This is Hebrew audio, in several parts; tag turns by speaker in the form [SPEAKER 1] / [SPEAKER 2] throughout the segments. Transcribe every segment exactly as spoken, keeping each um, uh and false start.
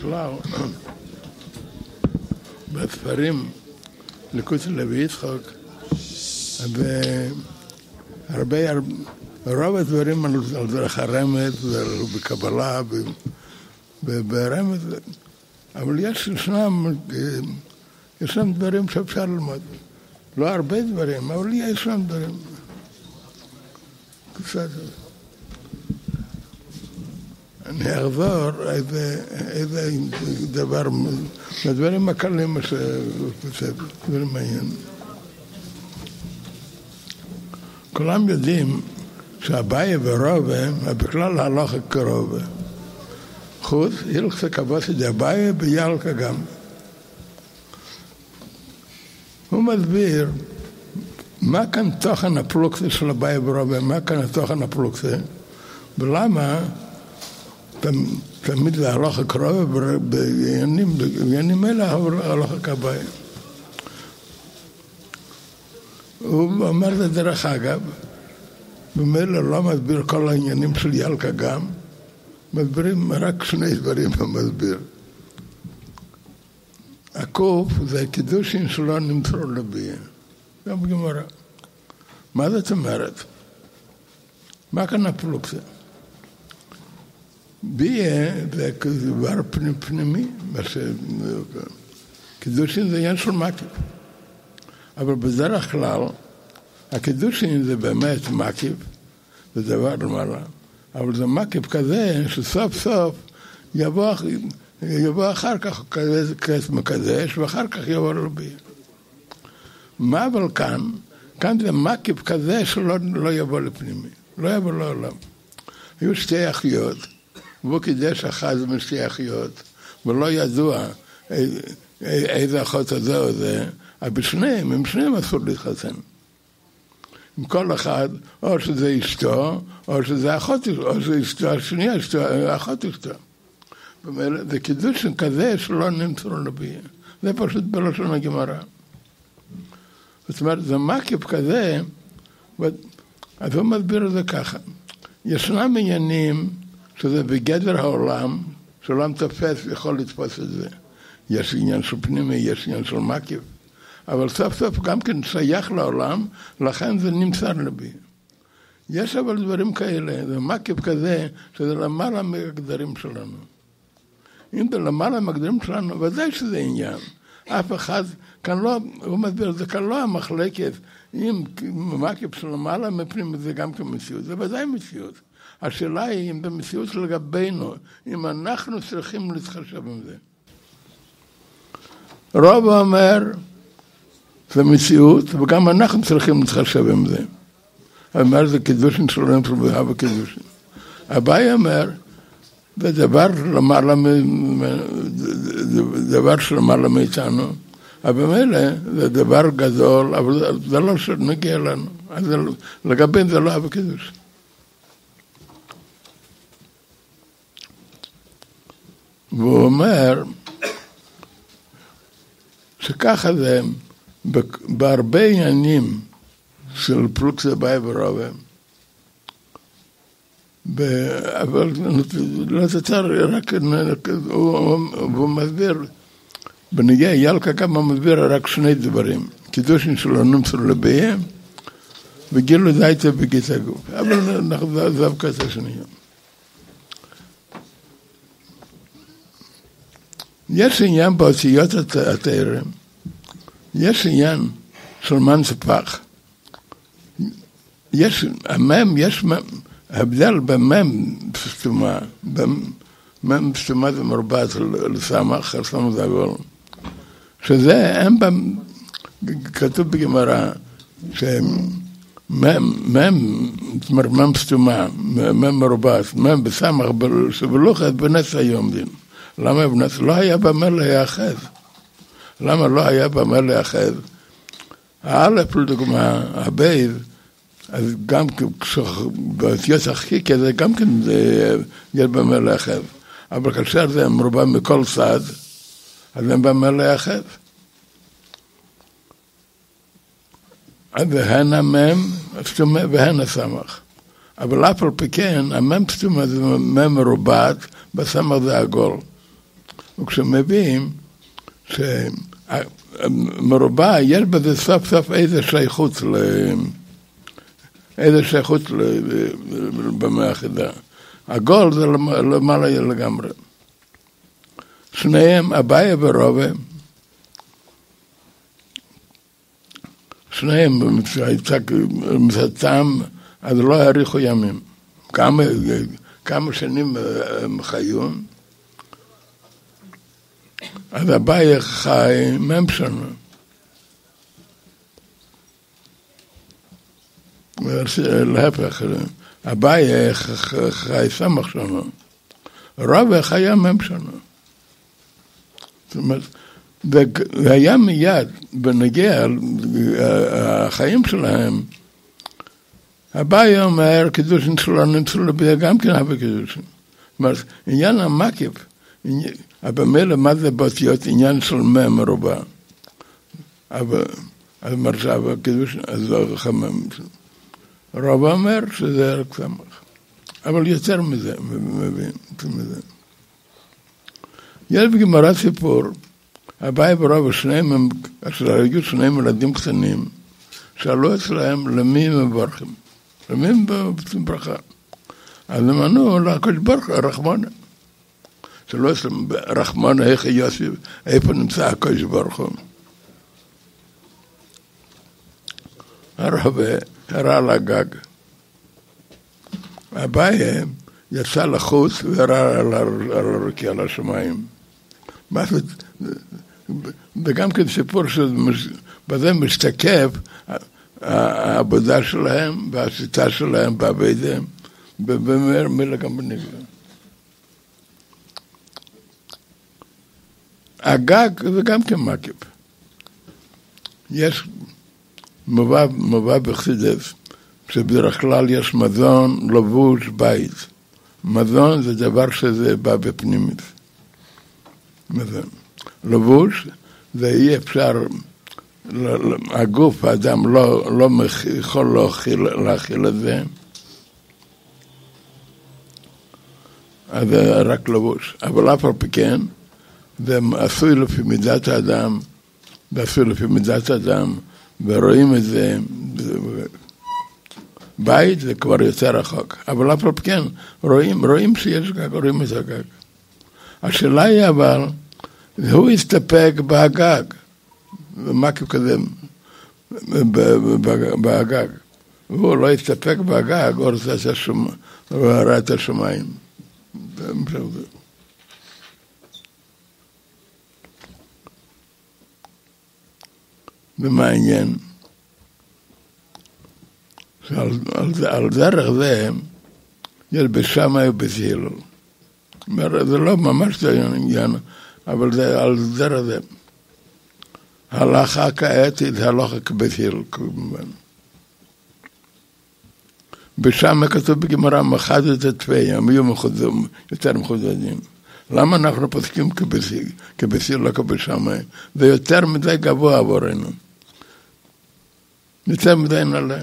[SPEAKER 1] בכלל, בספרים לקוץ לוי יצחק, והרבה, רוב הדברים על דרך הרמז ובקבלה וברמז, אבל יש ישנם, ישנם דברים שאפשר ללמוד. לא הרבה דברים, אבל ישנם דברים. קצת. אני אחזור איזה, איזה דבר, הדברים הקלים שבסדר, דברים מעניין. כולם יודעים שהבעיה ורובה, בכלל ההלכה קרובה. חוץ, הלכת כבוסת הבעיה ביאלקה גם. הוא מסביר מה כאן תוכן הפלוקסה של הבעיה ורובה, מה כאן התוכן הפלוקסה, ולמה תמיד זה הלכה קרובה, בעניינים אלה הלכה כבעיה. הוא אומר זה דרך אגב, במילא לא מסביר כל העניינים של ילקה גם, מסבירים רק שני דברים במסביר. הקוף זה קידושין שלא נמסרו לבייה. זה בגמרא. מה זאת אומרת? מה כאן הפלוקסה? בייה זה דבר פנימי, קידושין זה עניין של מקיף. אבל בדרך כלל, הקידושין זה באמת מקיף, זה דבר למעלה. אבל זה מקיף כזה שסוף סוף יבוא, יבוא אחר כך כס מקדש, ואחר כך יבוא לבייה. מה אבל כאן? כאן זה מקיף כזה שלא לא יבוא לפנימי, לא יבוא לעולם. היו שתי אחיות, והוא קידש אחת משתי אחיות, ולא ידוע איזה אחות הזו או זה, אבל בשניהם, עם שניהם אסור להתחתן. עם כל אחד, או שזה אשתו, או שזה אחות אשתו, או שזה אשתו, השנייה אשתו, אחות אשתו. זה קידוש כזה שלא נמסרו לבייה. זה פשוט בלשון הגמרא. זאת אומרת, זה מקיף כזה, אז הוא מסביר את זה ככה. ישנם עניינים שזה בגדר העולם, שעולם תופס ויכול לתפוס את זה. יש עניין של פנימי, יש עניין של מקיף. אבל סוף סוף גם כן שייך לעולם, לכן זה נמסר לבי. יש אבל דברים כאלה, זה מקיף כזה, שזה למעלה מהגדרים שלנו. אם זה למעלה מהגדרים שלנו, ודאי שזה עניין. אף אחד, כאן לא, הוא מסביר, זה כאן לא המחלקת, אם מקיף של למעלה מפנים, זה גם כמציאות, זה ודאי מציאות. השאלה היא אם זה מציאות לגבינו, אם אנחנו צריכים להתחשב עם זה. רוב אומר, זה מציאות, וגם אנחנו צריכים להתחשב עם זה. אומר, זה קידושין שלנו פרוביה וקידושין. הבאי אומר, זה דבר למעלה, דבר שלמעלה מאיתנו, אבל במילא זה דבר גדול, אבל זה לא שנגיע לנו. אז לגבי זה לא אהבה קידושין. והוא אומר, שככה זה, בהרבה עניינים של פלוקסה באי ורובה, אבל לא תצר, רק הוא מסביר, בנגיע ילקה כמה מסביר רק שני דברים, קידושין שלו נמסרו לבייה, וגילו דייטה בגיס הגוף, אבל נעזב כזה שנייה. יש עניין באותיות התארים, יש עניין של מנספח. יש, המם, יש הבדל במם סתומה, במם סתומה זה מרובעת לסמך, לסמך זה הגול. שזה, הם כתוב בגמרא, שמם, מם, מם סתומה, מם מרובעת, מם בסמך, שבלוחת בנס היום דין. למה בנס? לא היה במה להיאחז. למה לא היה במה להיאחז? האלף לדוגמה, הבייב, אז גם באותיות החיקה זה גם כן יש במה להיאחז. אבל כאשר זה מרובע מכל צד, אז אין במה להיאחז. והן המם סתומה והן הסמך. אבל אף על פי כן, המם סתומה זה מם מרובעת, בסמך זה עגול. וכשמביאים שמרובע, יש בזה סוף סוף איזה שייכות, איזה שייכות במאה אחידה. עגול זה למעלה לגמרי. שניהם, אביי ורובה, שניהם מצאתם, אז לא העריכו ימים. כמה, כמה שנים הם חיו, אז אביי חי מהם שנה. להפך, אביי חי סמך שנה. רובה חיה מהם שנה. זאת אומרת, והיה מיד בנגיע החיים שלהם, אביי אומר, קידושין שלו נמצאו לביאה גם כן הרבה קידושין. זאת אומרת, עניין המקיף, במילא מה זה באותיות עניין של מאה מרובע. אבל מרשב הקידושין, אז לא חמם. רוב אומר שזה רק סמך. אבל יותר מזה, מבין, יותר מזה. יש בגמרא סיפור, אביי ורבא שניהם הם, אשר היו שניהם ילדים קטנים, שאלו אצלהם למי הם מברכים, למי הם ברכה. אז הם ענו לקדוש ברוך הוא, רחמנה. שאלו אצלהם, רחמנה, איך יוסי, איפה נמצא הקדוש ברוך הוא? הרב הראה על הגג. אביי יצא לחוץ והראה על הרקיע, על השמיים. וגם כן סיפור שבזה משתקף העבודה שלהם והשיטה שלהם בעבודה ובמילה גם בנגלה. הגג זה גם כן מקיף. יש מובא, מובא בחסידות שבדרך כלל יש מזון, לבוש, בית. מזון זה דבר שזה בא בפנימית. מזון. לבוש זה אי אפשר, הגוף, האדם לא, לא יכול להכיל, להכיל את זה, אז זה רק לבוש. אבל אף על פי כן, זה עשוי לפי מידת האדם, ועשוי לפי מידת האדם, ורואים את זה, בית זה כבר יותר רחוק, אבל אף על פי כן, רואים, רואים שיש גג, רואים את הגג. השאלה היא אבל, הוא הסתפק בהגג, ומקיף כזה בהגג. הוא לא הסתפק בהגג, הוא ראה את השמיים. ומה העניין? שעל, על, על דרך זה, יש בשמאי ובזהילל. זה לא ממש עניין, אבל זה על דרך זה. הלכה כעת זה הלכה כבזהילל, כמובן. בשמאי כתוב בגמרא, מחד את התוויה, הם יהיו מחודדים, יותר מחודדים. למה אנחנו פוסקים כבזהילל, לא כבשמאי? זה יותר מדי גבוה עבורנו. יותר מדי נעלה.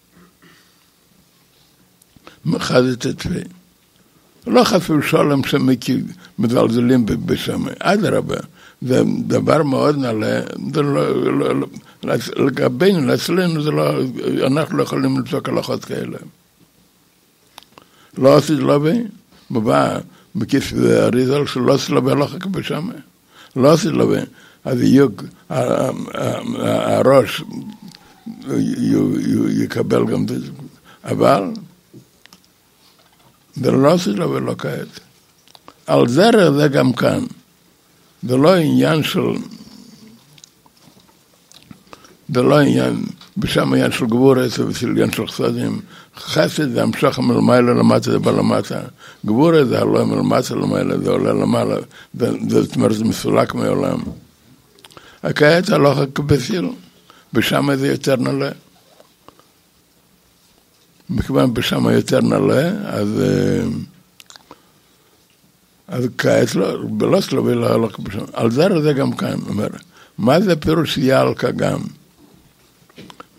[SPEAKER 1] מחד את התוויה. לא חפיר שולם שמזלזלים בשמאי. אדרבה, זה דבר מאוד נעלה, זה לא, לא, לא, לגבינו, אצלנו, זה לא, אנחנו לא יכולים לפסוק הלכות כאלה. לא עשית לבי, בבא, בכיס אריזל, שלא עשית לבי הלכה כבשמאי. לא עשית לבי, אז יהיו, הראש יקבל גם זה. אבל, זה לא עשית לבי לא כעת. על דרך זה גם כאן. זה לא עניין של, זה לא עניין, בשם עניין של גבורת ובעניין של חסדים. חסד זה המשך מלמעלה למטה, זה בא למטה. גבורת זה הלא מלמטה למעלה, זה עולה למעלה. זאת אומרת, זה מסולק מעולם. הכעת הלכה כבזהילל, בשם זה יותר נעלה. מכיוון בשם יותר נעלה, אז... אז כעת לא, לא סלובי להלוך בשם. על דרך זה גם כאן, אומר, מה זה פירוש יעל כגם?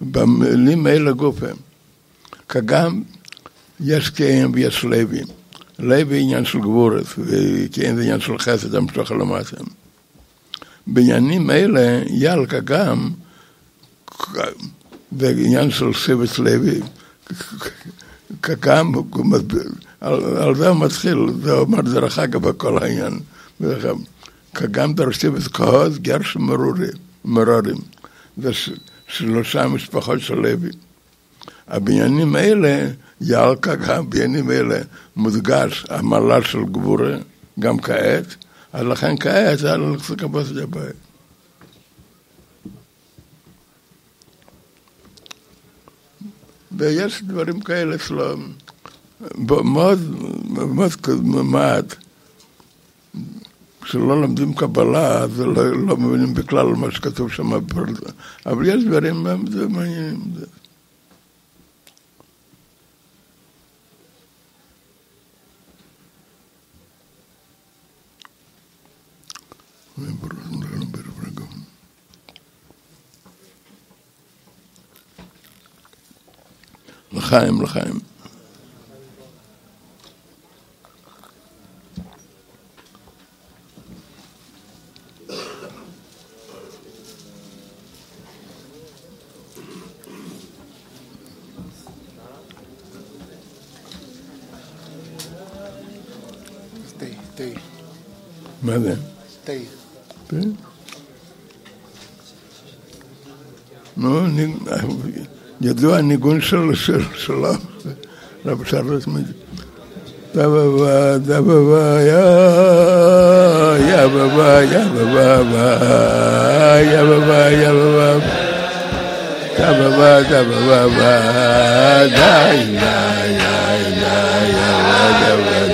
[SPEAKER 1] במילים האלה גופה. כגם, יש קיים ויש לוי. לב עניין של גבורת, כי אין זה עניין של חסד, המשוך על המעשה. בעניינים אלה, ילקה גם, זה עניין של שבט לוי, גם, על, על זה הוא מתחיל, זה אומר דרך אגב בכל העניין, גם דרך שבט כהוז, גרש מרורים, זה שלושה משפחות של לוי. הבניינים האלה, ילקה גם, בניינים האלה, מודגש המעלה של גבורה, גם כעת, אז לכן כעת, זה היה לך כבוס ג'באי. ויש דברים כאלה שלו, מאוד, מאוד מעט, כשלא למדים קבלה, אז לא, לא מבינים בכלל מה שכתוב שם, אבל יש דברים מעניינים. לחיים, לחיים.
[SPEAKER 2] תה, תה.
[SPEAKER 1] מה זה?
[SPEAKER 2] תה.
[SPEAKER 1] תה? נו, ידוע הניגון שלו, שלו, רב שרלוס מג'י. דבבה, דבבה, יא, יא בבה, יא בבה, יא בבה, יא בבה, דבבה, דבבה, די, די, די, די, יא,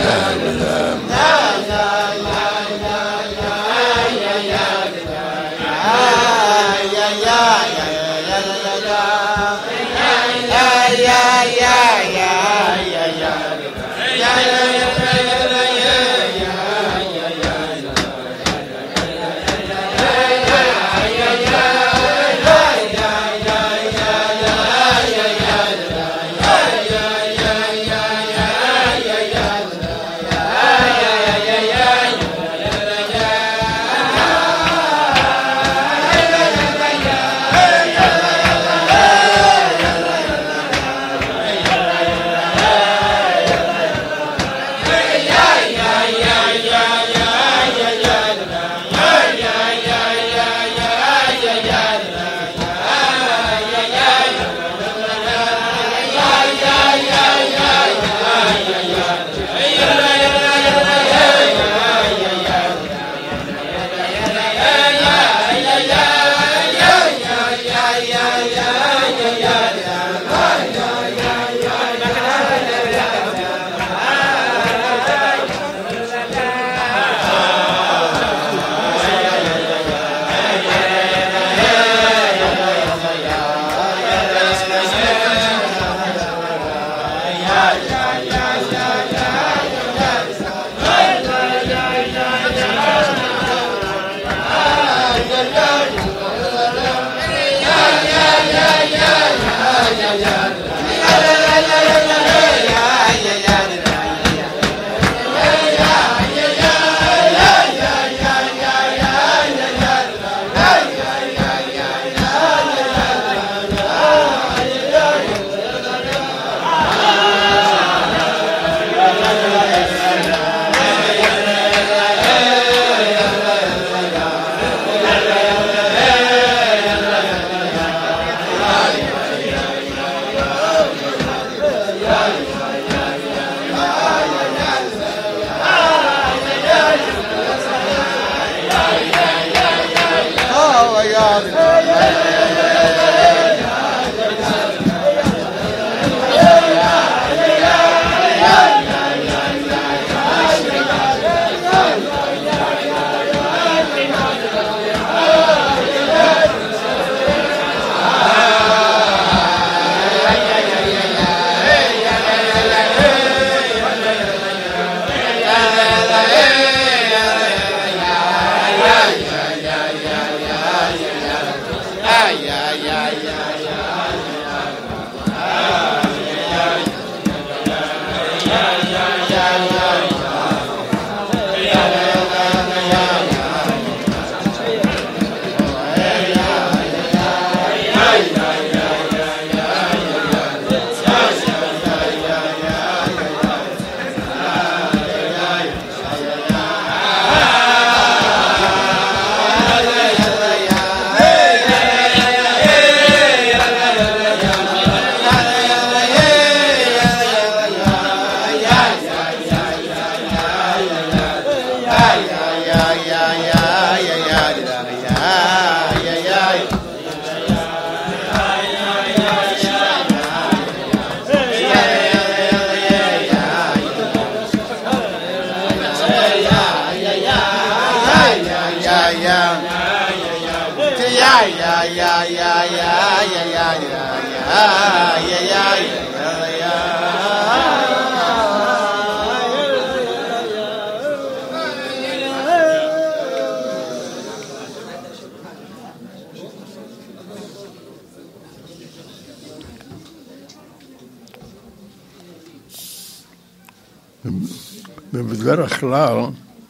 [SPEAKER 1] ובדרך כלל,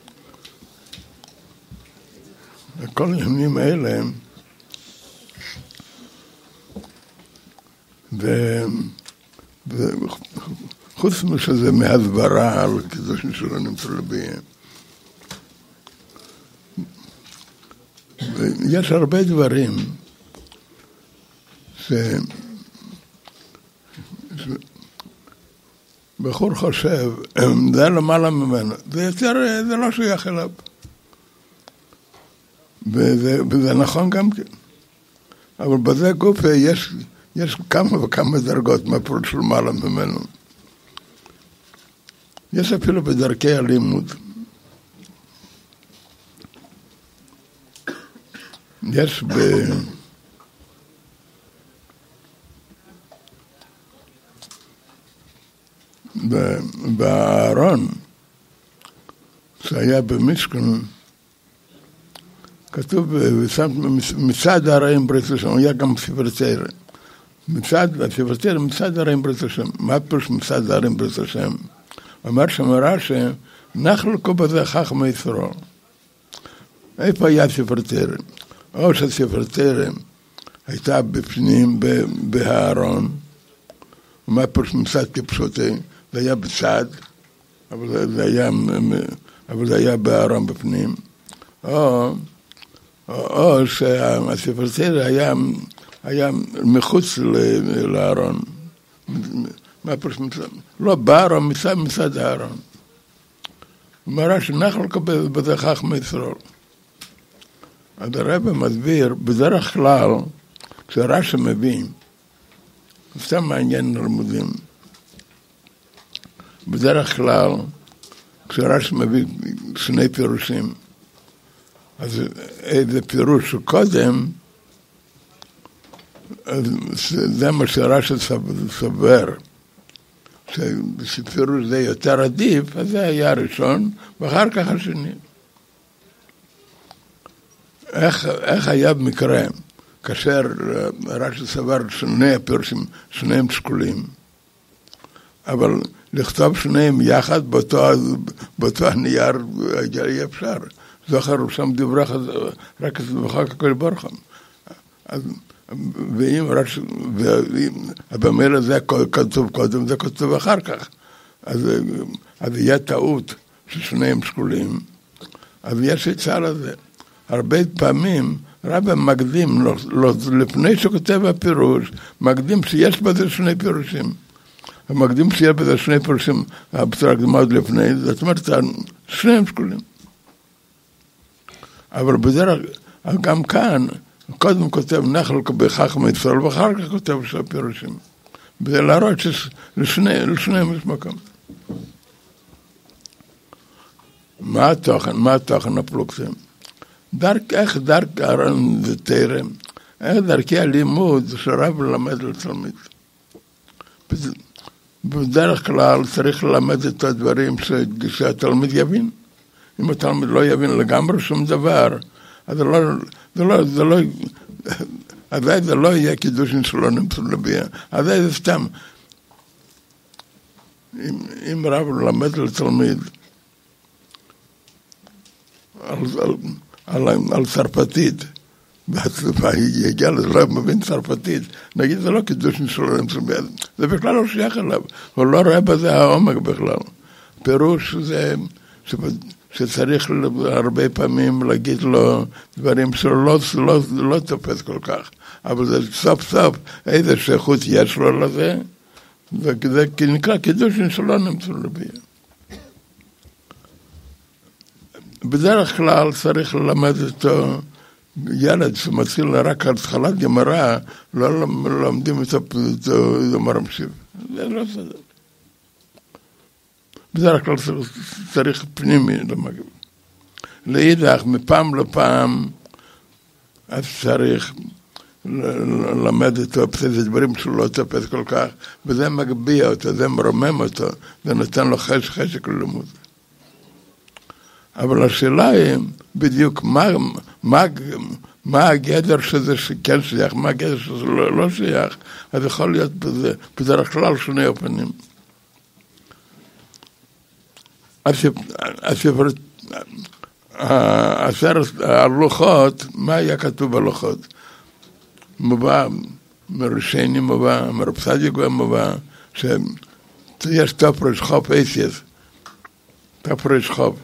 [SPEAKER 1] כל הימים האלה, וחוץ משזה מהסברה על קידושים שלא נמצא לביהם, יש הרבה דברים ש... בחור חושב, זה למעלה ממנו, זה יותר, זה לא שייך אליו. וזה, וזה נכון גם כן. אבל בזה גוף יש, יש כמה וכמה דרגות מהפרוט של מעלה ממנו. יש אפילו בדרכי הלימוד. יש ב... בארון שהיה במשכן כתוב מצד הרעים ברית השם, היה גם ספר תורה. מצד, הספר תורה מצד הרעים ברית השם. מה פירוש מצד הרעים ברית השם? אמר שם רש"י, נחלקו בזה חכמי ישראל. איפה היה ספר תורה? או שהספר תורה הייתה בפנים בארון, ומה פירוש מצד כפשוטי? זה היה בצד, אבל זה היה, אבל זה היה בארון בפנים. או, או, או שהספר תורה היה, היה מחוץ לארון. מה פירוש מצד? לא בארון, מצד, מצד הארון. הוא אמר שאנחנו לקבל בזה חכמי ישראל. אז הרב מסביר, בדרך כלל, כשרש"י מבין, סתם מעניין ללימודים, בדרך כלל, כשרש"י מביא שני פירושים, אז איזה פירוש שקודם, זה מה שרש"י סבר, שפירוש זה יותר עדיף, אז זה היה הראשון, ואחר כך השני. איך, איך היה במקרה, כאשר רש"י סבר שני הפירושים, שניהם שקולים, אבל לכתוב שניהם יחד באותו, באותו הנייר היה אפשר. זוכר שם דברך רק ואחר כך כל ברכה. ואם רש"י, במילא זה כתוב קודם, זה כתוב אחר כך. אז, אז יהיה טעות ששניהם שקולים. אז יש עצה לזה. הרבה פעמים רבי מקדים, לא, לא, לפני שכותב הפירוש, מקדים שיש בזה שני פירושים. המקדים שיש בזה שני פירושים, הבצורה הקדמה עוד לפני, זאת אומרת, שניהם שקולים. אבל בדרך, גם כאן, קודם כותב נחל בחכמי ישראל, ואחר כך כותב שני פירושים. וזה להראות שלשניהם יש מקום. מה התוכן? מה התוכן הפלוגתים? דרך, איך דרך ארון זה תרם, איך דרכי הלימוד שרב ללמד לתלמיד. בדרך כלל צריך ללמד את הדברים שהתלמיד יבין. אם התלמיד לא יבין לגמרי שום דבר, אז זה לא, זה לא, זה לא, אז זה לא יהיה קידושין שלא נמצא לביאה. אז זה סתם. אם, אם רב ללמד לתלמיד, על, על, על, על צרפתית, והגיע לזה, לא מבין צרפתית, נגיד זה לא קידושין שלו, זה בכלל לא שייך אליו, הוא לא רואה בזה העומק בכלל. פירוש זה שצריך הרבה פעמים להגיד לו דברים שלו לא, לא, לא תופס כל כך, אבל זה סוף סוף איזה שייכות יש לו לזה, וזה נקרא קידושין שלו נמצא לביאה. בדרך כלל צריך ללמד אותו, ילד שמתחיל רק על התחלת גמרא, לא לומדים את גמרא משיב. זה לא סדר. בדרך כלל צריך פנימי למגב. לאידך, מפעם לפעם, אז צריך ללמד אותו, זה דברים שהוא לא תופס כל כך, וזה מגביע אותו, זה מרומם אותו, זה נותן לו חשק, חשק ללימוד. אבל השאלה היא בדיוק מה, מה, מה הגדר שזה כן שייך, מה הגדר שזה לא, לא שייך, אז יכול להיות בזה, בדרך כלל שני אופנים. הספר, הספר הלוחות, מה היה כתוב בלוחות? מובא מרשני, מובא מרפסדי גוי, מובא שיש תפרש חוב אייסיס, תפרש חוב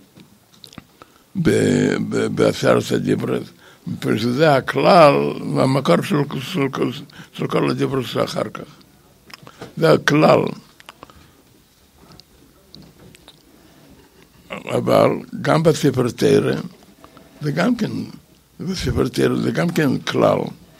[SPEAKER 1] בעשרת הדיברס, שזה הכלל והמקור של, של, של כל הדיברס שאחר כך. זה הכלל. אבל גם בספר תורה, זה גם כן, בספר תורה זה גם כן כלל.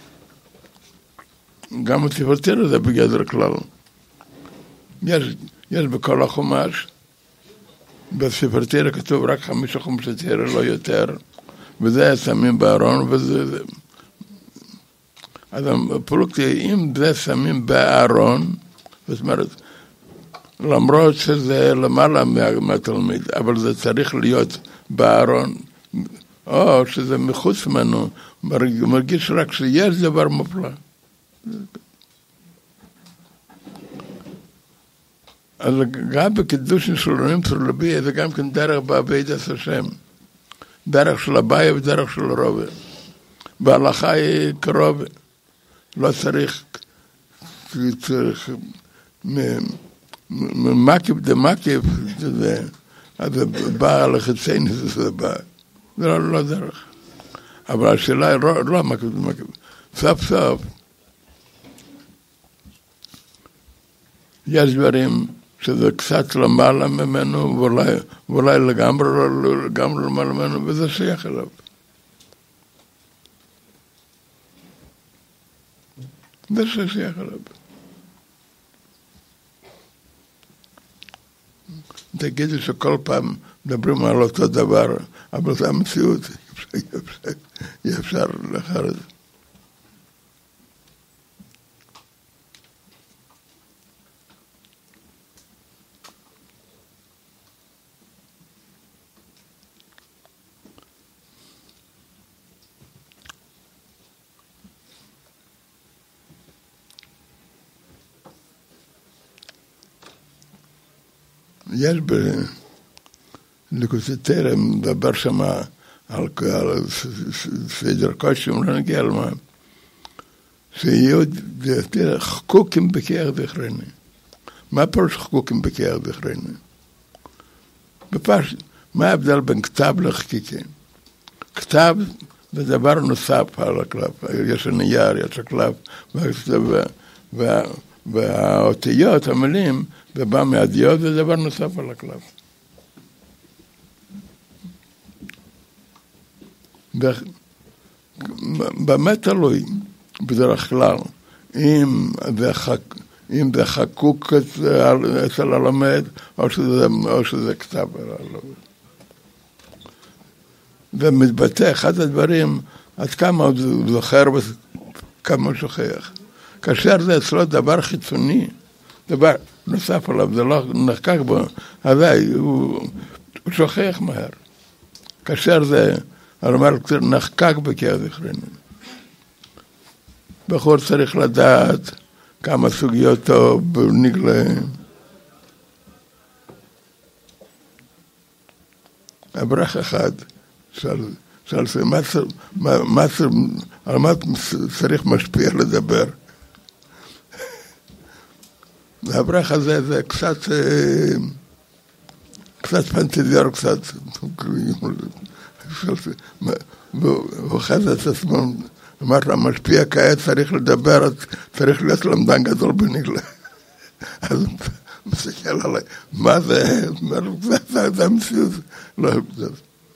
[SPEAKER 1] גם בספר תורה זה בגדר כלל. יש, יש בכל החומש, בספר תורה כתוב רק חמישה חומשי תורה, לא יותר, וזה שמים בארון, וזה... אז הפלוגתי, אם זה שמים בארון, זאת אומרת, למרות שזה למעלה מהתלמיד, אבל זה צריך להיות בארון, או שזה מחוץ ממנו, מרגיש רק שיש דבר מופלא. אז גם בקידושין של רבים צורלבי, זה גם כן דרך בעבודת השם. דרך של הבעיה ודרך של רובה. בהלכה היא קרובה. לא צריך, צריך ממקיף דמקיף, אז זה בא על החציין, זה בא. זה לא, לא דרך. אבל השאלה היא לא, לא מקיף דמקיף. סוף סוף, יש דברים שזה קצת למעלה ממנו, ואולי, ואולי לגמרי, לגמרי למעלה ממנו, וזה שייך אליו. זה שייך אליו. תגידו שכל פעם מדברים על אותו דבר, אבל זה המציאות, אי אפשר לאחר את זה. יש בליקוטי תורה, מדבר שם על סדר קודשים, לא נגיע על מה, שיהיו חקוקים בקרח דכרני. מה פירוש חקוקים בקרח דכרני? בפשט, מה ההבדל בין כתב לחקיקה? כתב זה דבר נוסף על הקלף, יש הנייר, יש הקלף, וה... והאותיות, המילים, זה בא מהדיוט, זה דבר נוסף על הקלף. באמת תלוי, בדרך כלל, אם זה, חק, אם זה חקוק אצל הלמד, או שזה, או שזה כתב על הלמד. ומתבטא אחד הדברים, עד כמה הוא זוכר וכמה הוא שוכח. כאשר זה אצלו דבר חיצוני, דבר נוסף עליו, זה לא נחקק בו, אבל הוא, הוא שוכח מהר. כאשר זה, הרמ"ל נחקק בקרח דכרני. בחור צריך לדעת כמה סוגיות טוב נגלה. אברך אחד, שאל, שאל, מה, מה, מה, על מה צריך משפיע לדבר? והברח הזה זה קצת, קצת פנטזיור, קצת, והוא חז את עצמו, אמר לה, משפיע כעת צריך לדבר, צריך להיות למדן גדול בנגלה. אז הוא מסתכל עליי, מה זה? זה המציאות. לא,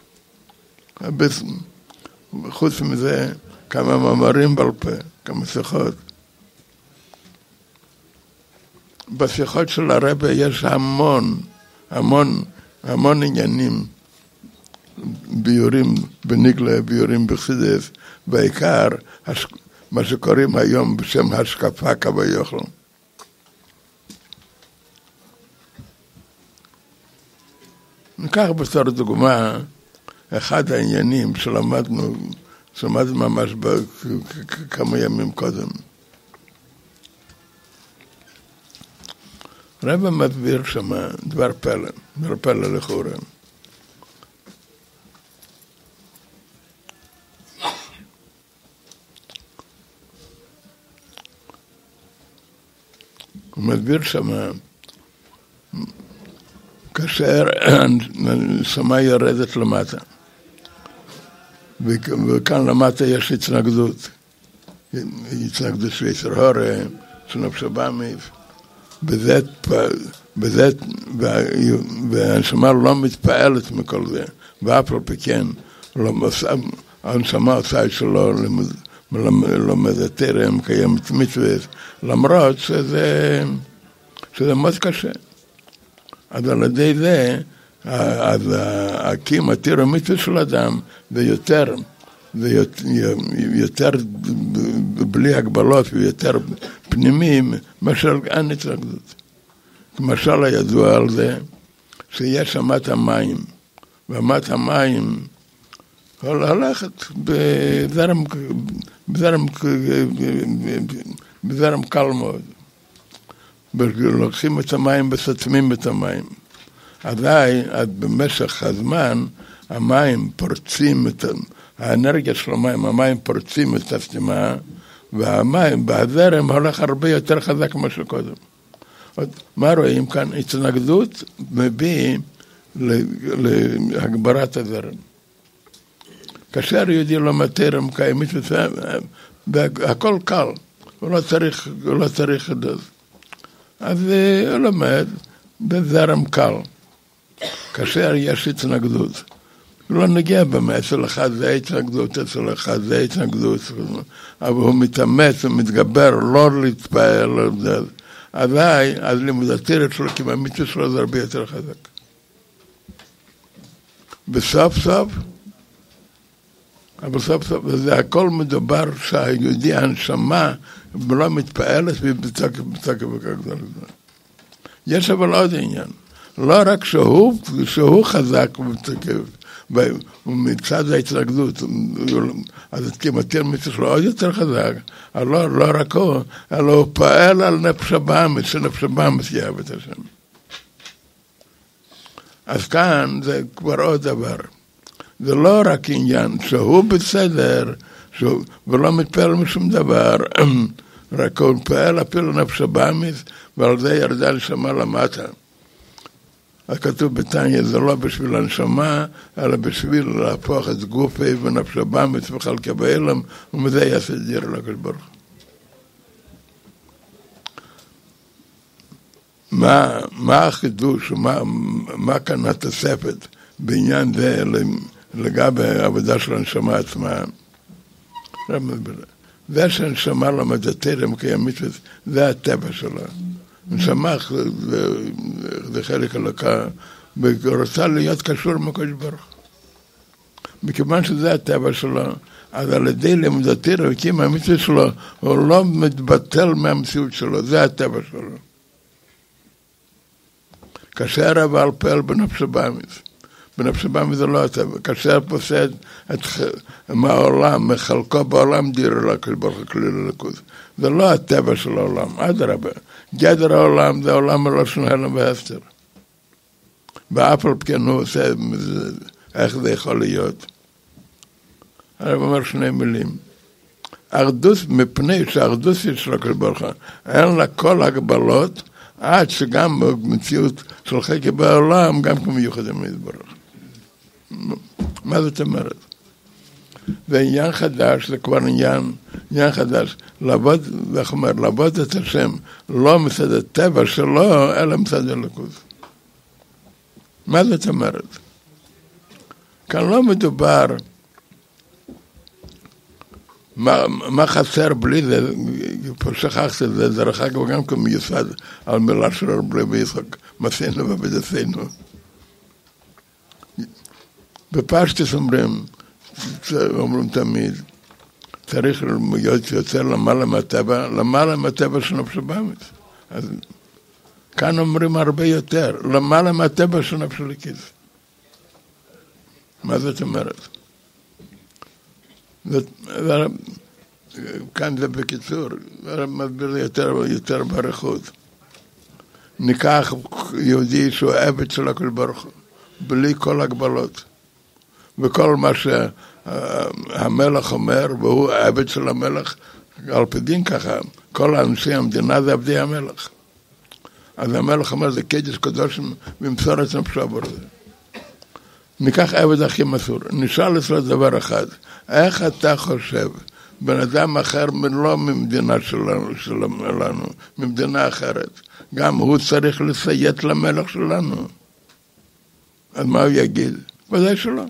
[SPEAKER 1] חוץ מזה, כמה מאמרים בעל פה, כמה שיחות. בשיחות של הרבי יש המון, המון, המון עניינים, ביורים בניגלה, ביורים בחסידות, בעיקר מה שקוראים היום בשם השקפה כביכול. ניקח בתור דוגמה, אחד העניינים שלמדנו, שלמדנו ממש כמה ימים קודם. רבי מסביר שם דבר פלא, דבר פלא לכאורה. הוא מסביר שם, כאשר הנשמה יורדת למטה, וכאן למטה יש התנגדות, התנגדות של יצר הורה, של נפש הבאמית, בזה, בזה, והנשמה לא מתפעלת מכל זה, ואף על פי כן, הנשמה עושה את שלו, לומדת תרם, קיימת מצוות, למרות שזה, שזה מאוד קשה. אז על ידי זה, אז הקים התיר המצווה של אדם, ויותר, ויותר בלי הגבלות, ויותר פנימיים, מאשר אין התנגדות. כמשל הידוע על זה, שיש אמת המים, ואמת המים הולכת בזרם, בזרם, בזרם קל מאוד. לוקחים את המים וסתמים את המים. עדיין, עד במשך הזמן, המים פורצים את, האנרגיה של המים, המים פורצים את הסתימה, והמים בזרם הולך הרבה יותר חזק ממה שקודם. מה רואים כאן? התנגדות מביא להגברת הזרם. כאשר יהודי לא מתרם קיימת, הכל קל, הוא לא צריך, הוא לא צריך את זה. אז הוא לומד בזרם קל. כאשר יש התנגדות, הוא לא נגיע במה, אצל אחד זה התנגדות, אצל אחד זה התנגדות, אבל הוא מתאמץ ומתגבר, לא להתפעל על זה. אזי, אז לימוד התורה שלו, כי המצווה שלו זה הרבה יותר חזק. בסוף סוף, אבל סוף סוף, זה הכל מדובר שהיהודי הנשמה לא מתפעלת ובצק ובצק ובצק. יש אבל עוד עניין. לא רק שהוא, שהוא חזק ובצק, ומצד ההתנגדות, אז כמתיר מצווה שלו עוד יותר חזק, אבל לא, לא רק הוא, אלא הוא פועל על נפש הבאמית, שנפש הבאמית יאהב את השם. אז כאן זה כבר עוד דבר. זה לא רק עניין שהוא בסדר, שהוא, ולא מתפעל משום דבר, רק הוא מתפעל אפילו נפש הבאמית, ועל זה ירדה נשמה למטה. הכתוב בתניא, זה לא בשביל הנשמה, אלא בשביל להפוך את גופי ונפש הבאמית וחלקי בעלם, ומזה יעשה דיר לקדוש ברוך הוא. מה, מה החידוש, מה, מה כאן התוספת בעניין זה לגבי העבודה של הנשמה עצמה? זה שהנשמה למדת תרם קיימת, זה הטבע שלה. הנשמה זה חלק הלוקה, ורוצה להיות קשור עם הקדוש ברוך הוא. מכיוון שזה הטבע שלו, אז על ידי לימוד תורה וקיום המצווה שלו, הוא לא מתבטל מהמציאות שלו, זה הטבע שלו. כאשר אבל פועל בנפש הבאמית, בנפש הבאמית זה לא הטבע, כאשר פוסד את מהעולם, מחלקו בעולם דיר לקדוש ברוך הוא כליל הליכוז. זה לא הטבע של העולם, אדרבה. גדר העולם זה העולם הלשון הלם והסתר. ואף על כן הוא עושה, איך זה יכול להיות? הרב אומר שני מילים. אחדות, מפני שהאחדות של הקדוש ברוך הוא, אין לה כל הגבלות, עד שגם במציאות של חקר בעולם, גם כמיוחדים יתברך. מה זאת אומרת? זה עניין חדש, זה כבר עניין, עניין חדש. לעבוד, איך אומר, לעבוד את השם, לא מצד הטבע שלו, אלא מצד הליכוז. מה זאת אומרת? כאן לא מדובר מה, מה חסר בלי זה, פה שכחת את זה, דרך אגב גם כמיוסד על מילה של רבי יצחק, מסינו ובדסנו. בפשטוס אומרים, אומרים תמיד, צריך להיות יותר למעלה מהטבע, למעלה מהטבע של נפש הבאמית. אז כאן אומרים הרבה יותר, למעלה מהטבע של נפש הליקיס. מה זאת אומרת? זאת, כאן זה בקיצור, מסביר יותר, יותר באריכות. ניקח יהודי שהוא עבד של הכל ברוך הוא, בלי כל הגבלות. וכל מה שהמלך אומר, והוא עבד של המלך, על פי דין ככה, כל אנשי המדינה זה עבדי המלך. אז המלך אומר, זה קדש קדוש ומסור את נפשו עבור זה. ניקח עבד הכי מסור. נשאל אצלו דבר אחד, איך אתה חושב, בן אדם אחר לא ממדינה שלנו, שלנו, ממדינה אחרת, גם הוא צריך לציית למלך שלנו. אז מה הוא יגיד? ודאי שלא.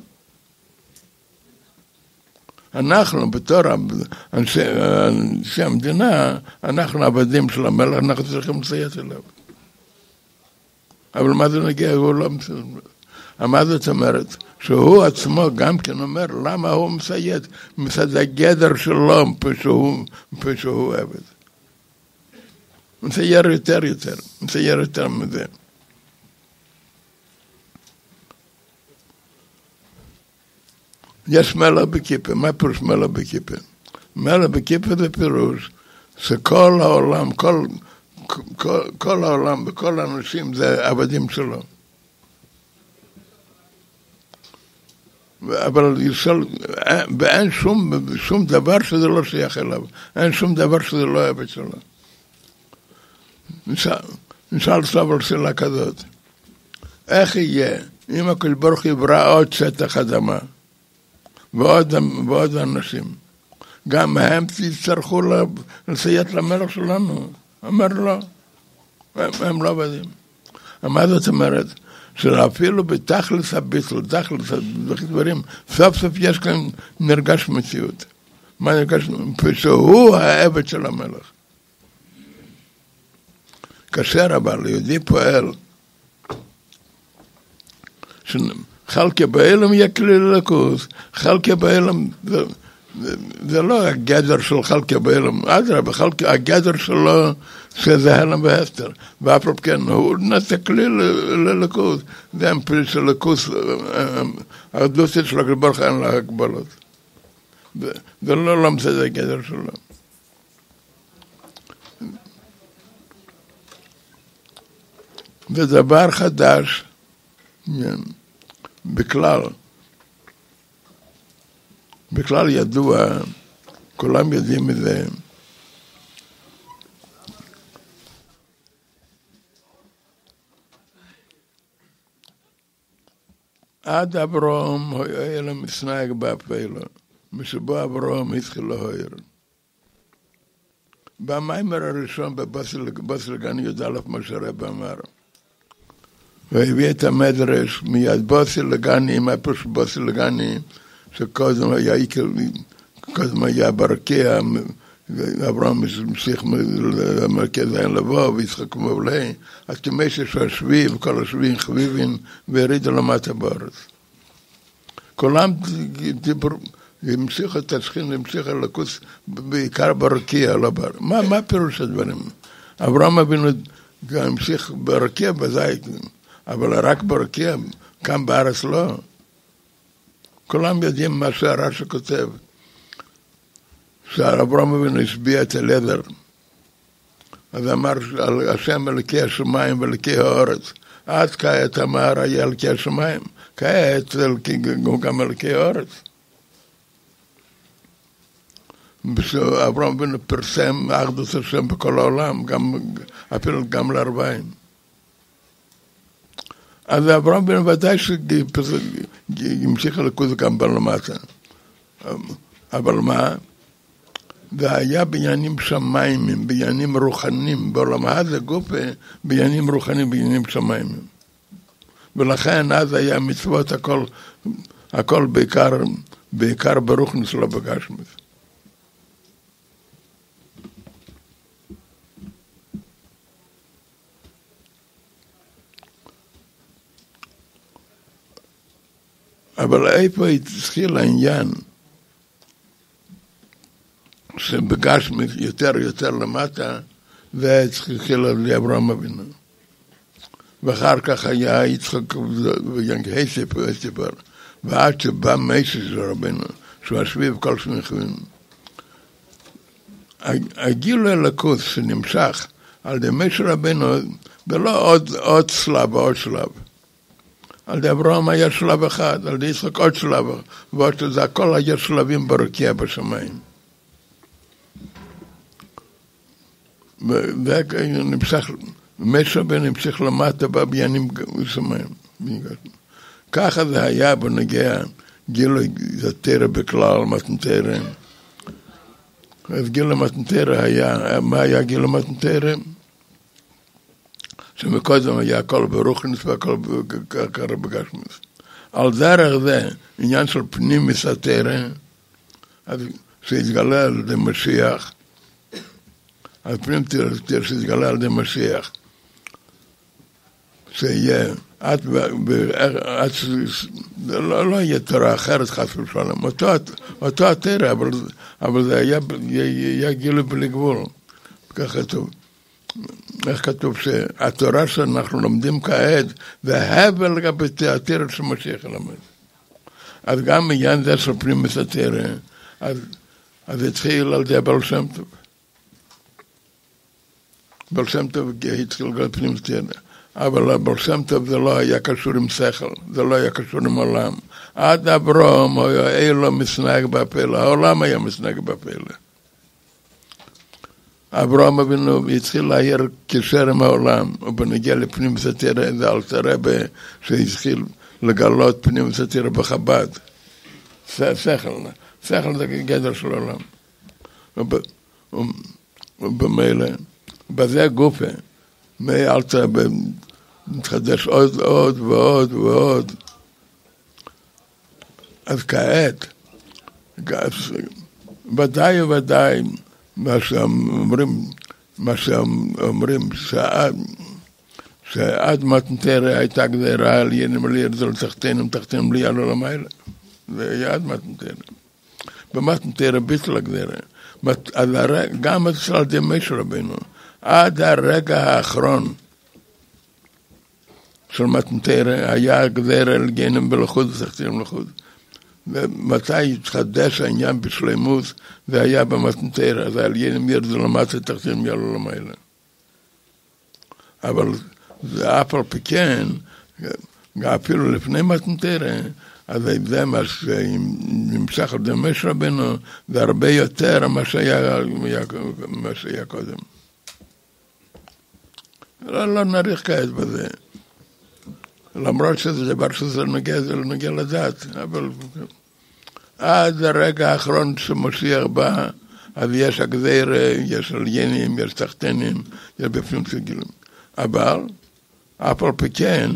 [SPEAKER 1] אנחנו בתור אנשי, אנשי המדינה, אנחנו עבדים של המלך, אנחנו צריכים לציית אליו. אבל מה זה נגיע? הוא לא מסוים. מה זאת אומרת? שהוא עצמו גם כן אומר, למה הוא מציית? מצד הגדר שלו, כשהוא, כשהוא עבד. מצייר יותר יותר, מצייר יותר מזה. יש מלך בכיפה. מה פירוש מלך בכיפה? מלך בכיפה זה פירוש שכל העולם, כל, כל, כל העולם וכל האנשים זה עבדים שלו. אבל ישאל, ואין שום, שום דבר שזה לא שייך אליו. אין שום דבר שזה לא עבד שלו. נשאל סוף על שאלה כזאת. איך יהיה אם הכל ברוך יברא עוד שטח אדמה? ועוד, ועוד אנשים. גם הם תצטרכו לציית למלך שלנו. אמר לא. הם, הם לא עבדים. מה זאת אומרת? שאפילו בתכלס הביטל, תכלס דברים, סוף סוף יש כאן נרגש מציאות. מה נרגש? שהוא העבד של המלך. כאשר אבל יהודי פועל, חלקי באילם יקליל לקוס, חלקי באילם, זה, זה, זה לא הגדר של חלקי באילם, אדרבה, חלקי, הגדר שלו, שזה הלם והסתר, ואף על כן, הוא נתקליל ללקוס, זה המפריד של לקוס, הרדוסית של הקלברך אין לה הגבלות. זה, זה לא למצא את הגדר שלו. זה דבר חדש, בכלל, בכלל ידוע, כולם יודעים את זה, עד אברהם היה לו מסנאג באפלו, משבו אברהם התחיל להויר. במיימר הראשון בבוסל גני י"א משה רב אמר, והביא את המדרש מיד בוסל גני, מה פירוש בוסל גני, שקודם היה קודם היה ברקיע, אברהם המשיך למרכז היה לבוא ויצחק מבלי, אז כמי שיש השביעי וכל השביעים חביבים והרידו למטה בארץ. כולם דיברו, המשיכו את השכין, המשיכו לקוץ בעיקר ברקיע, לא בר. מה, מה פירוש הדברים? אברהם אבינו המשיך ברקיע בזית, אבל רק ברקיע, כאן בארץ לא. כולם יודעים מה שהרש"י כותב. שאברהם אבינו השביע את אליעזר. אז אמר על השם אלוקי השמיים ואלוקי הארץ. עד כעת אמר היה אלוקי השמיים. כעת הוא גם אלוקי הארץ. אברהם אבינו פרסם אחדות השם בכל העולם, גם, אפילו גם לארבעים. אז אברהם אבינו ודאי שהמשיך לקוד גם בלמטה. אבל מה? והיה בעניינים שמיימים, בעניינים רוחניים, בעולם הזה גופה, בעניינים רוחניים, בעניינים שמיימים. ולכן אז היה מצוות הכל, הכל בעיקר, בעיקר ברוחניס לא בגשמיס. אבל איפה התחיל העניין שבגשמיס יותר יותר למטה, והתחיל לאברהם אבינו. ואחר כך היה יצחק וינקהסף וסיפר, ועד שבא מייסס רבנו, שהוא השביב כל שמחים. הגילו אלוקות שנמשך על ידי מייסס רבנו, ולא עוד, עוד שלב ועוד שלב. על ידי אברהם היה שלב אחד, על ידי יצחק עוד שלב, ועוד שזה הכל היה שלבים ברקיע בשמיים. ונמשך, מייסס רבנו נמשך למטה בבניינים ושמיים. ככה זה היה בנגיע גילו התורה בכלל, מתנתרה. אז גילו מתנתרה היה, מה היה גילו מתנתרה? שמקודם היה הכל ברוחניס והכל קרה בגשמיס. על דרך זה, עניין של פנימיס התורה, אז שהתגלה על ידי משיח, אז פנים תראה שהתגלה על ידי משיח, שיהיה, עד, עד, לא, לא יהיה תורה אחרת חס ושלום, אותו, אותו התורה, אבל, אבל זה היה, היה גילו בלי גבול. כך כתוב. איך כתוב שהתורה שאנחנו לומדים כעת, זה הבל לגבי התורה שמשיח ילמד. אז גם עניין זה של פנימיס התורה, אז, אז התחיל על זה בעל שם טוב. בעל שם טוב התחיל על פנימיס התורה. אבל בעל שם טוב זה לא היה קשור עם שכל, זה לא היה קשור עם עולם. עד אברהם היה לו מסנג בפלא, העולם היה מסנג בפלא. אברהם אבינו התחיל להעיר קשר עם העולם, ובנגיע לפנים סתירה, זה אל תראה שהתחיל לגלות פנים סתירה בחב"ד. שכל, שכל זה גדר של העולם. ובמילא, בזה גופה, מאל תראה, מתחדש עוד עוד ועוד ועוד. אז כעת, ודאי וודאי, מה שאומרים, מה שאומרים, שעד, שעד מתנתרה הייתה גזירה על ינם לי ירזול תחתינו, תחתינו לי עלו למעלה. זה היה עד מתנתרה. במתנתרה ביטל הגזירה. גם אצל על ידי מייסס רבנו, עד הרגע האחרון של מתנתרה היה גזירה על ינם בלחוד ותחתינו לחוד. ומתי התחדש העניין בשלמות, זה היה במתנתרה, זה על ינם ירדו למטה, תחתינו יעלו למעלה. אבל זה אף על פי כן, אפילו לפני מתנתרה, אז זה מה שנמשך על ידי מייסס רבנו, זה הרבה יותר ממה שהיה, מה שהיה קודם. לא, לא נאריך כעת בזה. למרות שזה דבר שזה נוגע, זה לא נוגע לדעת, אבל עד הרגע האחרון שמשיח בא, אז יש הגזירה, יש עליינים, יש תחתנים, יש בפנים סגילים. אבל, אף על פי כן,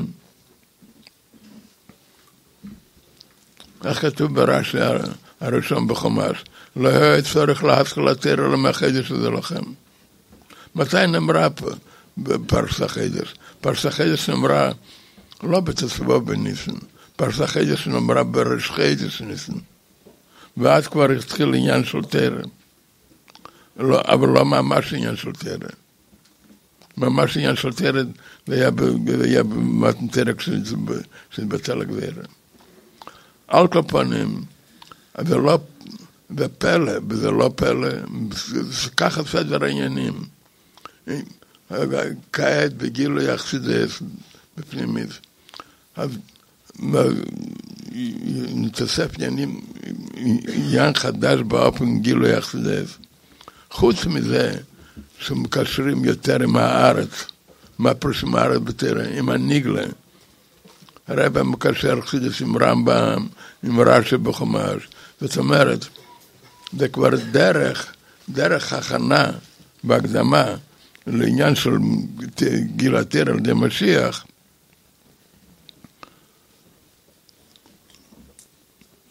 [SPEAKER 1] איך כתוב ברש"י הראשון בחומש, לא היה צורך להשכיל התורה למחדש הזה לכם. מתי נאמרה בפרשת חדש? פרשת חדש נאמרה לא בתסבוב בניסן, פרשת חדש נאמרה בראש חדש ניסן. ואז כבר התחיל עניין של תורה. לא, אבל לא ממש עניין של תורה. ממש עניין של תורה, זה היה במתנתרה כשהתבצע לגזירה. על כל פנים, זה לא, זה פלא, וזה לא פלא, ככה סדר העניינים. כעת בגילוי החסידות בפנימית. אז נתאסף עניין חדש באופן גילוי החסידות. חוץ מזה שמקשרים יותר עם הארץ, מה פרוש עם הארץ בתורה, עם הניגלה. הרב מקשר חסידות עם רמב"ם, עם רש"י בחומש. זאת אומרת, זה כבר דרך, דרך הכנה בהקדמה לעניין של גיל התורה על ידי משיח,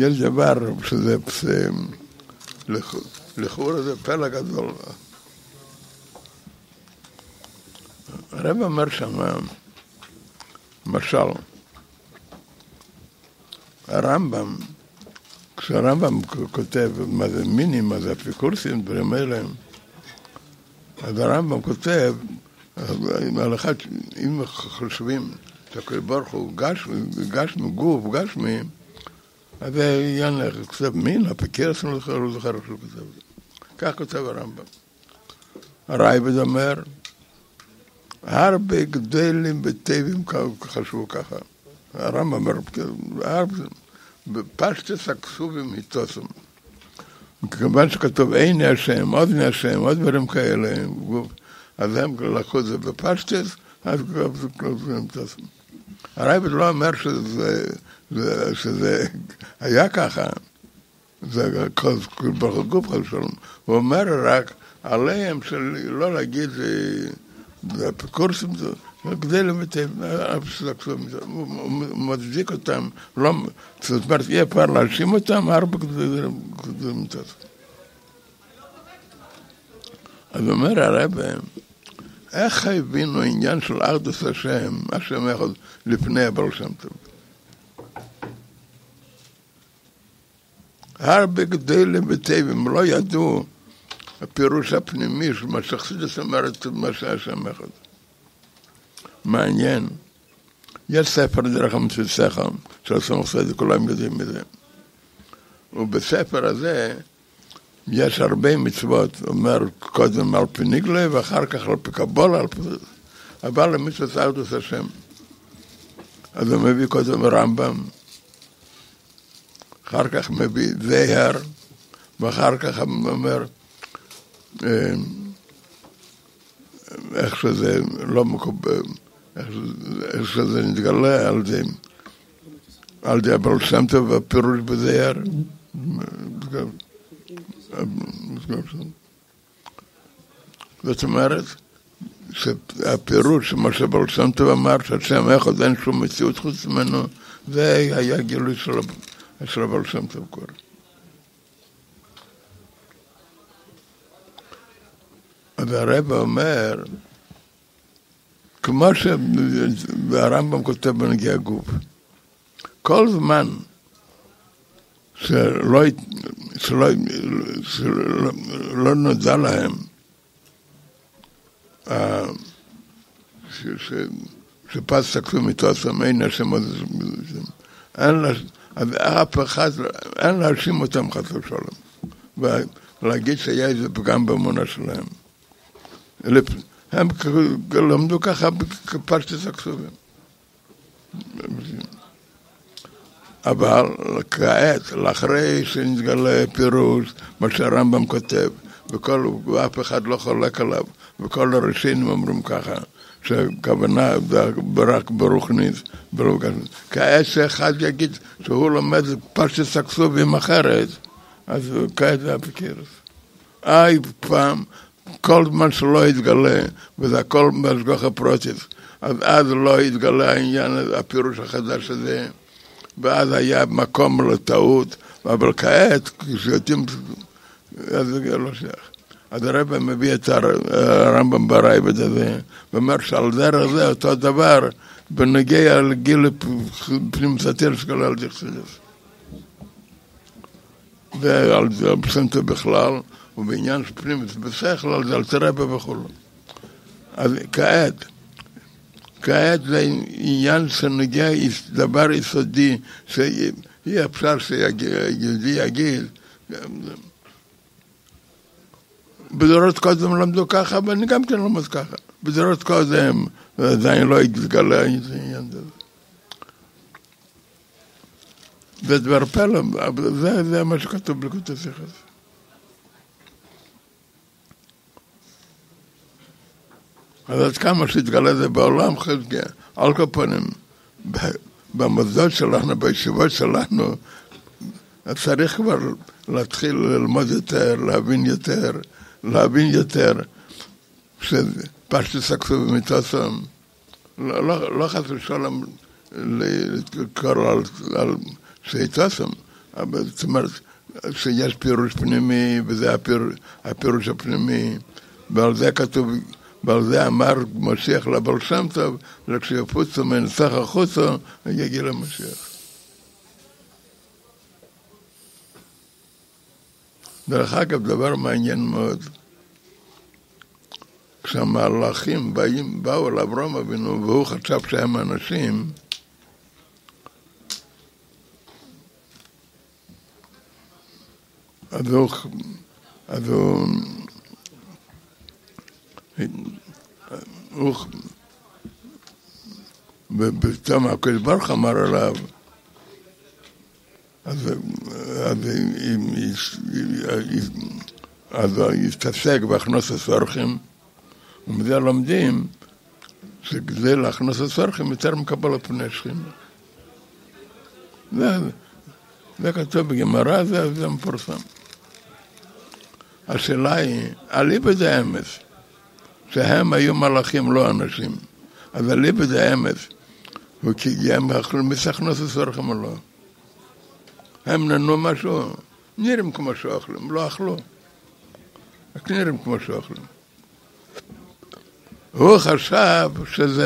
[SPEAKER 1] יש דבר שזה, לכאורה זה פלא גדול. הרב אומר שם, משל, הרמב"ם, כשהרמב"ם כותב מה זה מינים, מה זה אפיקורסים, דברים אלה, אז הרמב"ם כותב, על אחד, אם חושבים שהקדוש ברוך הוא גשמי, גוף, גשמי, אז זה עניין, כותב מין, אפיקורסים, לא זוכר, לא זוכר שהוא כותב. כך כותב הרמב"ם. הרייבד אומר, הרבה גדלים בטבעים חשבו ככה. הרמב"ם אומר, בפשטס הכסובים היתוסם. כמובן שכתוב עיני השם, אוזני השם, עוד דברים כאלה, אז הם לקחו את זה בפשטס, אז זה כסובים היתוסם. הרייבד לא אומר שזה, שזה היה ככה, זה ברוך גוף חשבון. הוא אומר רק עליהם שלא להגיד אפיקורסים, כדי לבטא, הוא מצדיק אותם, זאת אומרת, יהיה פער להאשים אותם, הרבה כדי לבטא. אז אומר הרב, איך הבינו עניין של אחדות השם, השם אחד לפני הבעל שם טוב? הרבה כדי לבטא, הם לא ידעו הפירוש הפנימי של מה שחסידות אומרת, מה שהשם אחד. מעניין. יש ספר דרך המצוות שכל, שעושה מחסד, כולם יודעים מזה. ובספר הזה יש הרבה מצוות, אומר קודם על פי נגלה, ואחר כך על פי קבולה, על פי... אבל למצוות אחדות השם. אז הוא מביא קודם רמב"ם, אחר כך מביא זהר, ואחר כך הוא אומר, איך שזה לא מקובל, איך שזה נתגלה על זה, על זה הבעל שם טוב והפירוש בזהר. זאת אומרת, שהפירוש שמה שהבעל שם טוב אמר, שהשם אחד אין שום מציאות חוץ ממנו, זה היה גילוי של הבעל שם טוב כבר. והרב אומר, כמו שהרמב"ם כותב בנגיע הגוף, כל זמן שלא, שלא, שלא, שלא נודע להם, שפס סקסו מתועסם, אין השם עוד אין אף אחד, אין להאשים אותם חס ושלום, ולהגיד שהיה איזה פגם באמונה שלהם. הם למדו ככה בפשטס הכסובים. אבל כעת, לאחרי שנתגלה פירוש, מה שהרמב"ם כותב, וכל, ואף אחד לא חולק עליו, וכל הראשינים אומרים ככה, שהכוונה רק ברוכניס, כעת שאחד יגיד שהוא לומד פשטס הכסובים אחרת, אז כעת זה הפקירס. אי פעם, כל זמן שלא יתגלה, וזה הכל בהשגחה פרוטית, אז אז לא יתגלה העניין, הפירוש החדש הזה, ואז היה מקום לטעות, אבל כעת, כשיותים, אז זה לא שייך. אז הרב מביא את הרמב"ם ברייבד הזה, ואומר שעל דרך זה אותו דבר, בנגיע לגיל פנים סתיר שכל על דחסידס. ועל פסנטו בכלל, ובעניין של פנים בשכל, על זה על תרבה וכו'. אז כעת, כעת זה עניין שנגיע דבר יסודי, שיהיה אפשר שיהודי יגיד, בדורות קודם למדו ככה, ואני גם כן לומד ככה. בדורות קודם, עדיין לא יתגלה איזה עניין הזה. זה דבר פלא, זה, זה מה שכתוב בליקוט השיחה. אז עד כמה שהתגלה זה בעולם, חלקה, על כל פנים, במוסדות שלנו, בישיבות שלנו, צריך כבר להתחיל ללמוד יותר, להבין יותר, להבין יותר, שפשטס הכסובים מתעשם, לא, לא, לא חס ושלום לקרוא על, על שהתעשם, אבל זאת אומרת, שיש פירוש פנימי, וזה הפיר, הפירוש הפנימי, ועל זה כתוב, ועל זה אמר משיח לבעל שם טוב, וכשיפוצו מנצח החוצו, יגיע למשיח. דרך אגב, דבר מעניין מאוד, כשהמהלכים באים, באו אל אברהם אבינו, והוא חשב שהם אנשים, אז הוא, אז הוא, הוא, ופתאום הקדוש ברוך הוא אמר עליו, אז, אז הוא יתעסק בהכנסת אורחים, ומזה לומדים שכדי להכנסת אורחים יותר מקבל את פני שכינה. זה, זה כתוב בגמרא, זה, זה מפורסם. השאלה היא, אליבא דאמס, שהם היו מלאכים לא אנשים, אז אליבא דאמס, הוא כי הם אכלו מסכנסת אורחים או לא. הם ננו משהו, נראים כמו שאוכלים, לא אכלו. רק נראים כמו שאוכלים. הוא חשב שזה,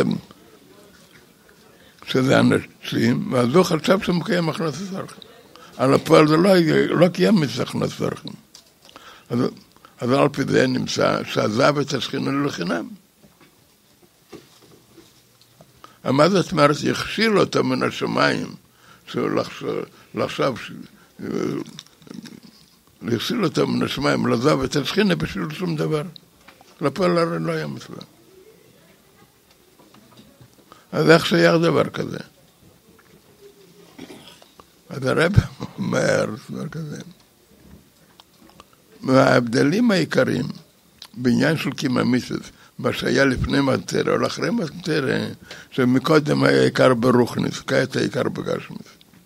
[SPEAKER 1] שזה אנשים, ואז הוא חשב שמקיים הכנסת אורחים. על הפועל זה לא, לא קיים מסכנסת אורחים. אז, אז על פי זה נמצא שעזב את השכינה לחינם. מה זאת אומרת? יכשיל אותו מן השמיים, שהוא לחשב, יכשיל אותו מן השמיים, לעזב את השכינה בשביל שום דבר. לפועל הרי לא היה מצווה. אז איך שייך דבר כזה? אז הרב אומר דבר כזה. וההבדלים העיקריים בעניין של קיממיסוס, מה שהיה לפני מתרא או לאחרי מתרא, שמקודם היה עיקר ברוכניס, כעת העיקר בגשמיס.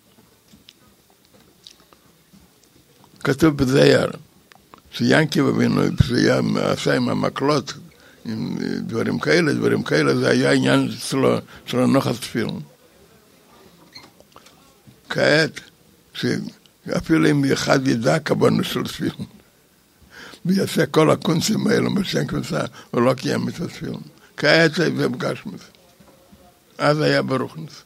[SPEAKER 1] כתוב בזייר, שיאנקי אבינו, שהיה עשה עם המקלות, עם דברים כאלה, דברים כאלה, זה היה עניין שלו, של הנוחת תפילין. כעת, שאפילו אם אחד ידע כבנו של תפילין, ויעשה כל הקונסים האלה, מה שאין כנסה, הוא לא קיים את התפילין. כעת זה בגשמיס. אז היה ברוכניס.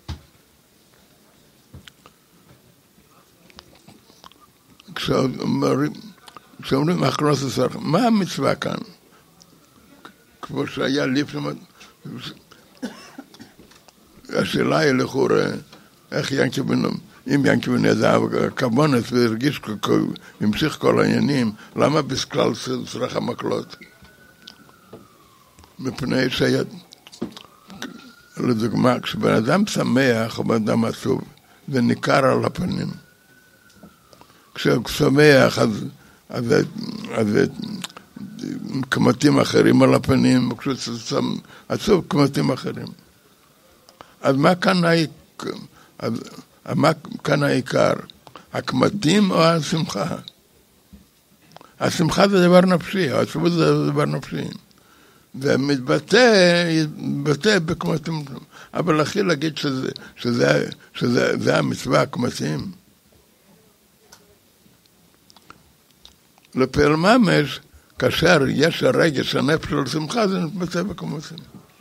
[SPEAKER 1] כשאומרים, כשאומרים הכנוסס אורחים, מה המצווה כאן? כמו שהיה לפני, השאלה היא לכאורה, איך ינקי בנו, אם ינקי בנו ידע כבונת והרגיש, המשיך כל העניינים, למה בכלל צריך המקלות? מפני שהיה, לדוגמה, כשבן אדם שמח או בן אדם עצוב, זה ניכר על הפנים. כשהוא שמח, אז, אז, אז קמטים אחרים על הפנים, וכשהוא עצוב, קמטים אחרים. אז מה כאן, אז, מה כאן העיקר? הקמטים או השמחה? השמחה זה דבר נפשי, העצבות זה דבר נפשי. זה מתבטא, מתבטא בקמטים, אבל הכי להגיד שזה, שזה, שזה, זה המצווה, הקמטים. לפעמים ממש, כאשר יש הרגש הנפש של שמחה, זה מתבטא בקמטים.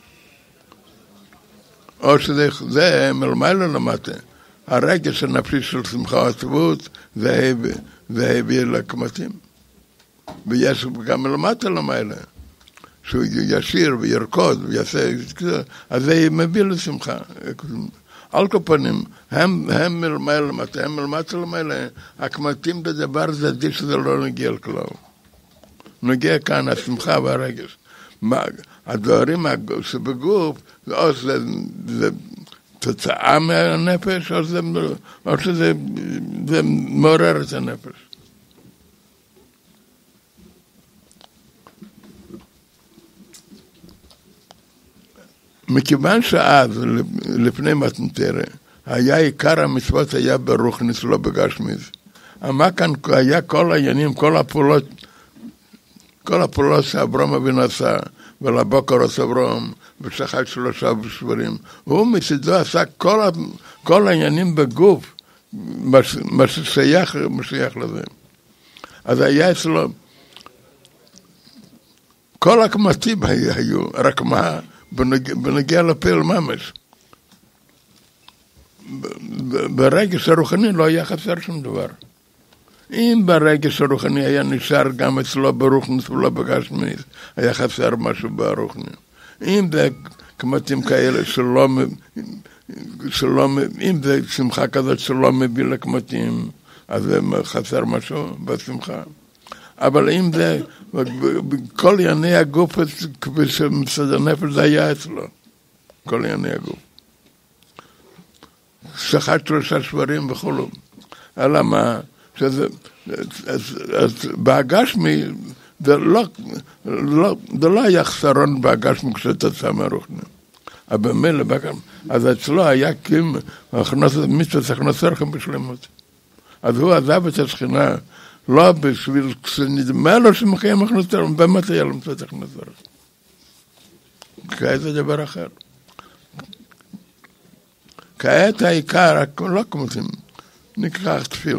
[SPEAKER 1] או שזה זה מלמעלה למטה. הרגש הנפשי של שמחה או עצבות, זה הביא לקמטים. ויש גם מלמטה למעלה. שהוא ישיר וירקוד ויעשה, אז זה מביא לשמחה. על כל פנים, הם, הם מלמעלה למטה, הם מלמטה למעלה, הקמטים בדבר זה די שזה לא נגיע לכלל. נגיע כאן השמחה והרגש. הדברים שבגוף, או שזה, זה תוצאה מהנפש, או שזה, או שזה זה מעורר את הנפש. מכיוון שאז, לפני מתנתרא, היה עיקר המצוות היה ברוכניס, לא בגשמיס. אבל כאן היה כל העניינים, כל הפעולות, כל הפעולות שאברהם אבינו עשה, ולבוקר עשה אברהם, ושחט שלושה שבורים. הוא מצדו עשה כל, כל העניינים בגוף, מה ששייך, מה שייך לזה. אז היה אצלו, כל הקמתים היו, רק מה, בנגיע לפעיל ממש. ברגש הרוחני לא היה חסר שום דבר. אם ברגש הרוחני היה נשאר גם אצלו ברוחנית ולא בגשמית, היה חסר משהו ברוחני. אם זה קמתים כאלה שלא, שלא, אם זה שמחה כזאת שלא מביא לקמתים, אז זה חסר משהו בשמחה. אבל אם זה, כל ענייני הגוף, כפי שמצד הנפש זה היה אצלו. כל ענייני הגוף. שחט שלושה שברים וכולו. אלא מה? שזה, אז, אז בהגשמי, זה לא, לא, זה לא היה חסרון בהגשמי כשאתה שם הרוחני. אבל במילא, אז אצלו היה קים, מצוות הכנסה לכם בשלמות. אז הוא עזב את השכינה, לא בשביל, כשנדמה לו שמחיים הכנסה, באמת היה לו מצוות הכנסה. כעת זה דבר אחר. כעת העיקר, לא כמותים, ניקח תפילין.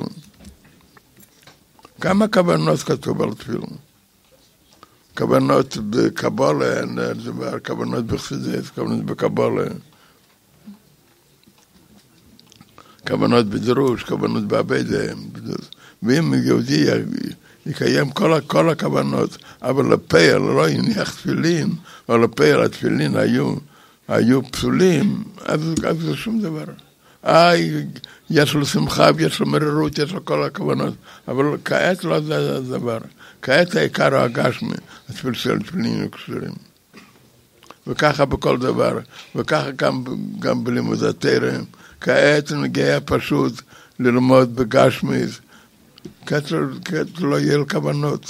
[SPEAKER 1] כמה כוונות כתוב על תפילין? כוונות בקבלה, כוונות בחסידות, כוונות בקבלה, כוונות בדרוש, כוונות בעבודה. ואם יהודי יקיים כל, כל הכוונות, אבל לפעל לא יניח תפילין, או לפעל התפילין היו, היו פסולים, אז, אז זה שום דבר. איי, יש לו שמחה, יש לו מרירות, יש לו כל הכוונות, אבל כעת לא זה הדבר. כעת העיקר הוא הגשמי, התפיל של תפילין וקשרים. וככה בכל דבר, וככה גם, גם בלימוד התורה. כעת נגיע פשוט ללמוד בגשמי, כעת, כעת לא יהיה לכוונות.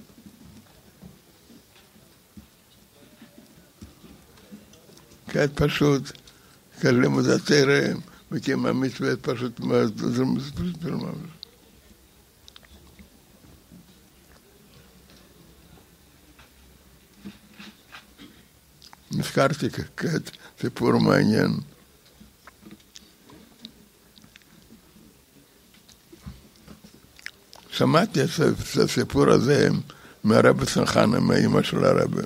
[SPEAKER 1] כעת פשוט, כעת לימוד התורה, וכי המצוות פשוט, זה פשוט ממש. נזכרתי כעת סיפור מעניין. שמעתי את הסיפור הזה מהרבי סנחנה, מהאמא של הרבי.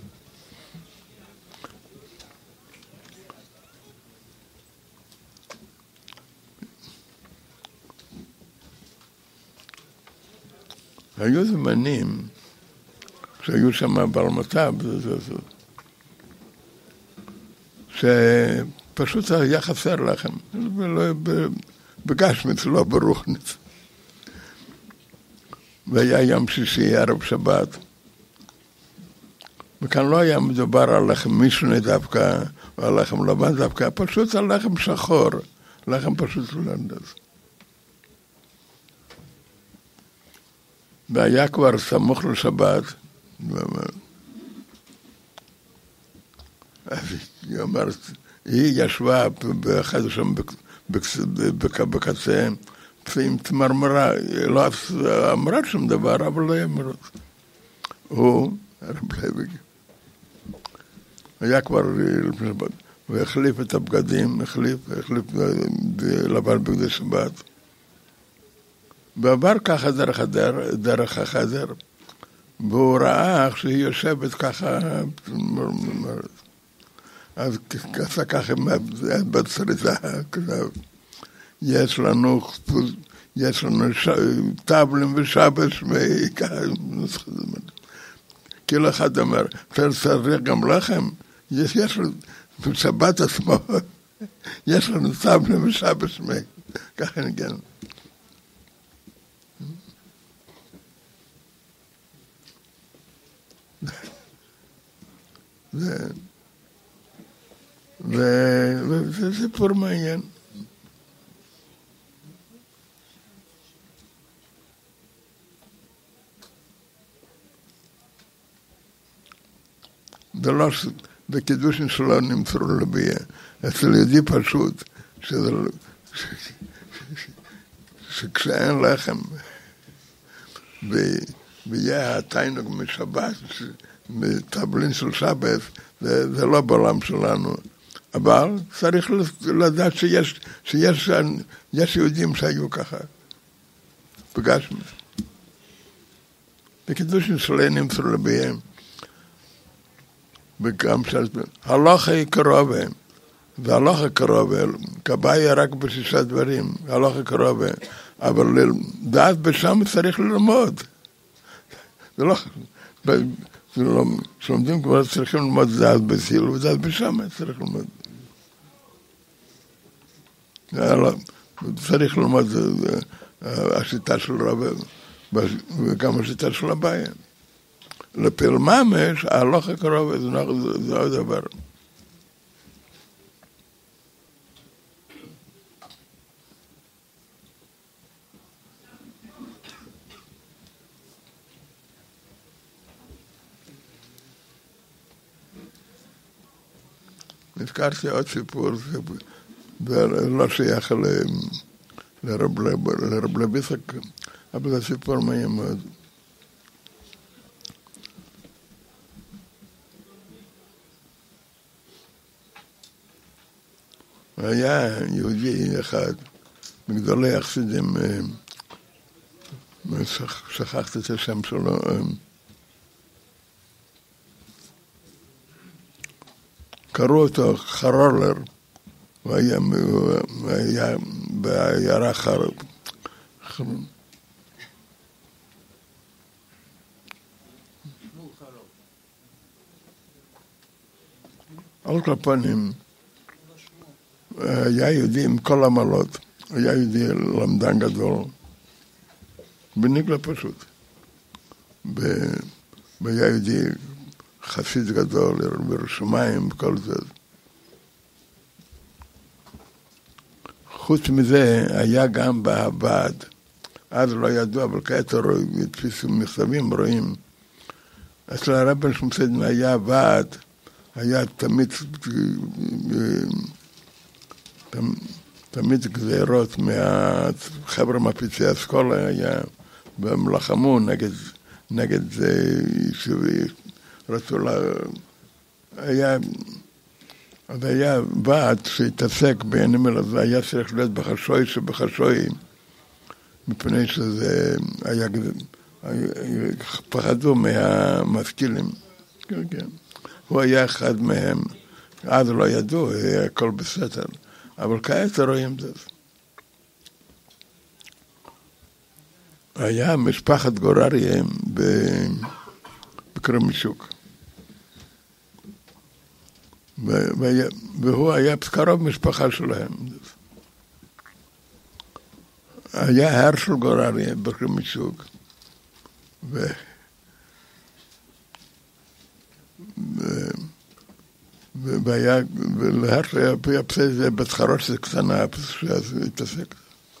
[SPEAKER 1] היו זמנים שהיו שם בעלמותיו, שפשוט היה חסר לכם, בגשמית, לא ברוחנית. והיה יום שישי, ערב שבת, וכאן לא היה מדובר על לחם משנה דווקא, או על לחם לבן דווקא, פשוט על לחם שחור, לחם פשוט הולנדס. והיה כבר סמוך לשבת, אז היא אומרת, היא ישבה באחד שם בקצה, עם תמרמרה, לא אמרה שום דבר, אבל לא אמרת. הוא, הרב לוי, היה כבר לפני שבת, הוא החליף את הבגדים, החליף, החליף לבן בגדי שבת, ועבר ככה דרך החדר, דרך החדר, והוא ראה שהיא יושבת ככה, אז ככה ככה, בצריזה, יש לנו, יש לנו טבלים ושבש, כאילו אחד אומר, צריך גם לכם, יש לנו, בשבת עצמו, יש לנו טבלים ושבש, ככה נגן. וזה סיפור מעניין. זה לא, בקידושים שלו נמצאו לבייה. אצל יהודי פשוט, שכשאין לחם, ויהיה התיינוג משבת, מטבלין של שבת, זה לא בעולם שלנו. אבל צריך לדעת שיש, שיש, יש יהודים שהיו ככה. פגשנו. בקידושים שלהם נמצאו לביהם. וגם הלוכה היא קרובה. והלוכה קרובה, כבאי רק בשישה דברים, הלוכה קרובה. אבל לדעת בשם צריך ללמוד. זה לא... כשלומדים כבר צריכים ללמוד דעת בסיל, ודעת בשם צריך ללמוד. צריך ללמוד השיטה של רבי, וגם השיטה של הבעיה. לפעיל ממש, ההלוכה קרובה, זה עוד דבר. נזכרתי עוד סיפור, זה לא שייך לרב לביסק, אבל זה סיפור מעניין מאוד. היה יהודי אחד, מגדולי החסידים, שכחתי את השם שלו, קראו אותו חרולר, הוא היה, הוא היה בעיירה חרוב. על כל פנים, היה יהודי עם כל המעלות, היה יהודי למדן גדול, בניגלה פשוט. והיה יהודי חסיד גדול, ברשמיים, כל זה. חוץ מזה, היה גם בהבד. אז לא ידוע, אבל כעת התפיסו מכתבים, רואים. אצל הרב שמסדן היה הבד, היה תמיד, תמיד גזירות מהחבר'ה מפיצי אסכולה, היה במלחמו נגד, נגד יישובי. רצו לה... היה... אז היה ועד שהתעסק בעניינים האלה, זה היה צריך להיות בחשוי שבחשוי, מפני שזה היה... פחדו מהמשכילים. כן, כן. הוא היה אחד מהם. אז לא ידעו, היה הכל בסדר. אבל כעת רואים את זה. היה משפחת גורריה בקרמישוק. והוא היה קרוב משפחה שלהם. היה הרשל גורריה בקרמישוק. ו... והיה, ולהרשל היה פסי זה בתחרות שזה קטנה, שאז הוא התעסק.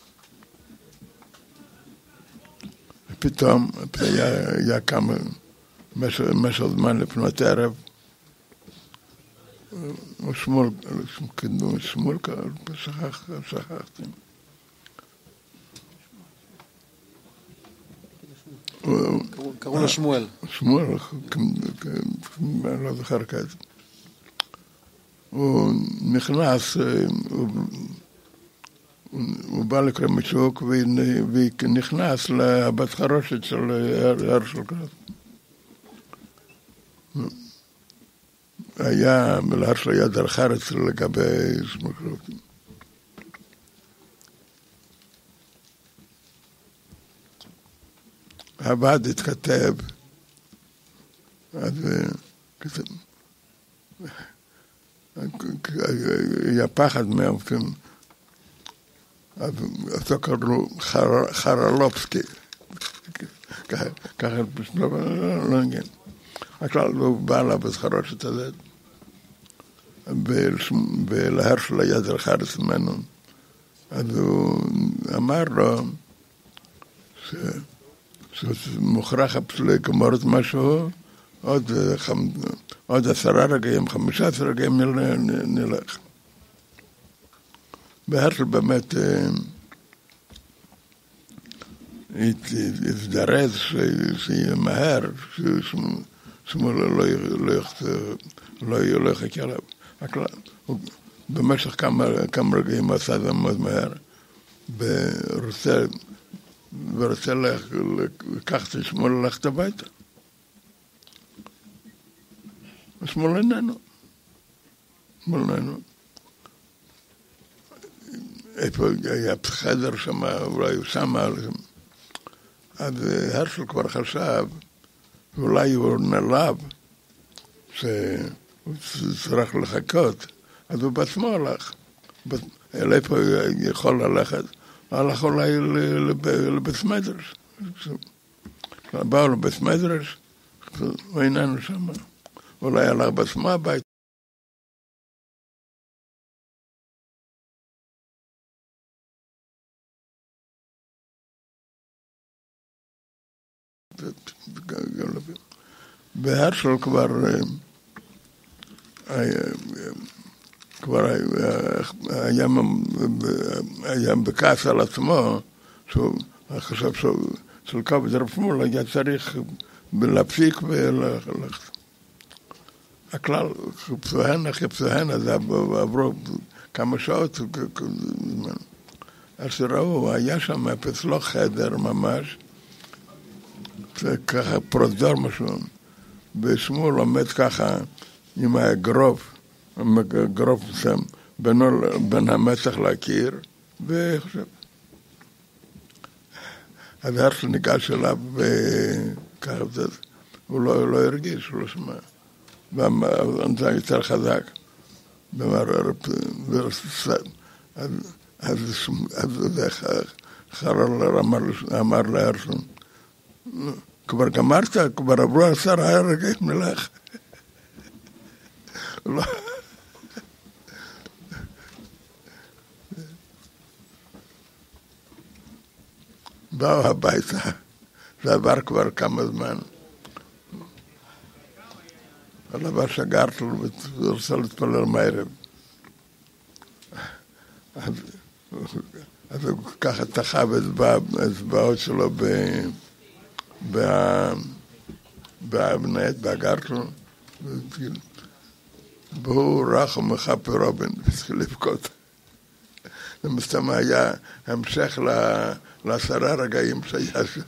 [SPEAKER 1] ופתאום היה, היה כמה, משהו זמן לפנות ערב, שמואל, שמואל, שכח, שכחתי.
[SPEAKER 2] קראו לו שמואל.
[SPEAKER 1] שמואל, אני לא זוכר כעת. הוא נכנס, הוא בא לקרמישוק ונכנס לבת חרושת של הרשל כזה. היה, להרשל היה דרך ארץ לגבי שמוקרות. הבד התכתב, אז כזה, היה פחד מהאופים, אז אותו קראו חרלובסקי, ככה לא נגן. הכלל הוא בא לה בזכרושת הזאת, ולהרשל היה דרך ארץ ממנו. אז הוא אמר לו שמוכרח לגמור את משהו, עוד, עוד עשרה רגעים, חמישה עשרה רגעים נלך. והרשל באמת התדרז שיהיה מהר, שמואל לא יחכה עליו. במשך כמה, כמה רגעים עשה זה מאוד מהר, ורוצה, ורוצה לקחת את שמואל ללכת הביתה. שמואל איננו. שמואל איננו. איפה היה חדר שם, אולי הוא שם, אז הרשל כבר חשב, ואולי הוא נלב, שהוא צריך לחכות, אז הוא בעצמו הלך. אל איפה הוא יכול ללכת? הלך אולי לבית מדרש. באו לבית מדרש, הוא איננו שם. אולי הלך בעצמו הביתה. והרשל כבר כבר היה, היה בכעס על עצמו, שהוא חשב של כבוד רב שמואל היה צריך להפסיק וללכת. הכלל, חיפשוהנה, חיפשוהנה, זה עברו כמה שעות, אז שראו, היה שם אצלו חדר ממש, זה ככה פרוזדור משהו, ושמואל עומד ככה עם הגרוף, הגרוף שם, בינו, בין המצח לקיר, וחושב. אז הרשל ניגש אליו, וככה זה, הוא לא, לא הרגיש, הוא לא שמע. והנצא יותר חזק, ואמר, אז זה חרל אמר להרשל, כבר גמרת, כבר עברו עשר הרגעים מלך. לא. באו הביתה, זה עבר כבר כמה זמן. אבל עבר שגרתו ורצה להתפלל מערב. אז הוא ככה תחב אצבעות שלו באבנט, באגרתו, והוא רח ומחפר רובן, והתחיל לבכות. זה מסתם היה המשך לעשרה רגעים שהיה שם.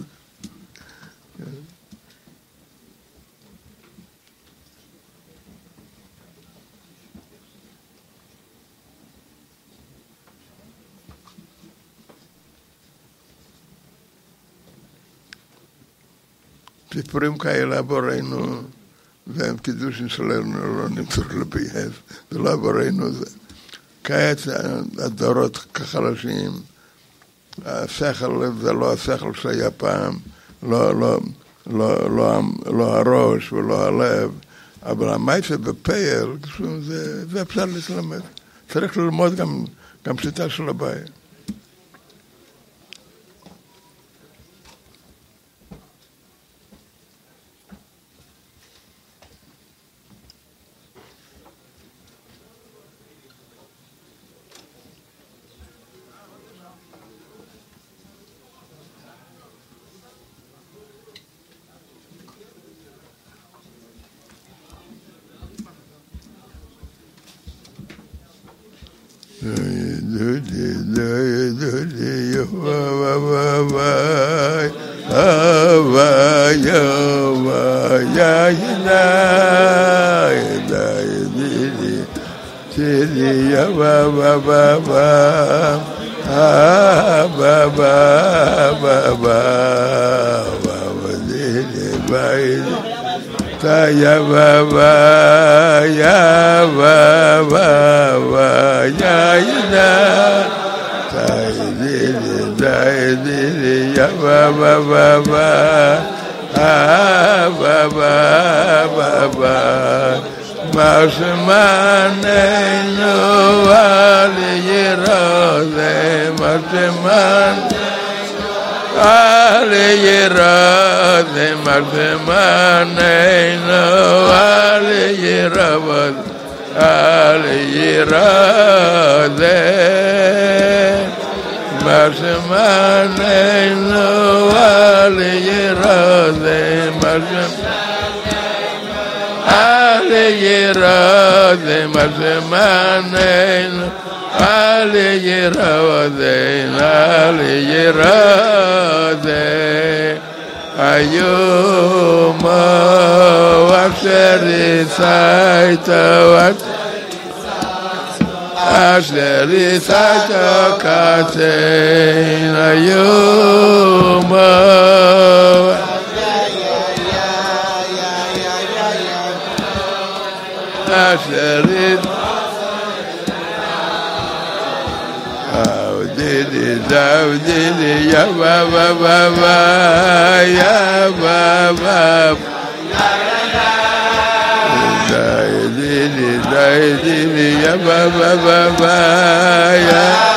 [SPEAKER 1] סיפורים כאלה עבורנו, והם קידושים שלנו לא נמצאו לבייס, זה לא עבורנו, זה כעת הדורות כחלשים, השכל זה לא השכל שהיה פעם, לא, לא, לא, לא, לא הראש ולא הלב, אבל המייסה בפייל, זה, זה אפשר להתלמד. צריך ללמוד גם, גם שיטה של הבעיה. Ya ba ba ya ba ba ba ya ina sai di dai di ya ba ba ba ba ah ba ba ba ba masmane no ali yerode masmane Ali yerade mardemaneno Ali yerabad Ali yerade mardemaneno Ali yerade mardemaneno Ali ירא זה מה שמעניין אל ירא זה אל ירא זה היום אשר יצאת אשר יצאת קצין היום אשר אבדידי דבדידי יא בבא בבא יא בבא דיידידי דיידידי יא בבא בבא יא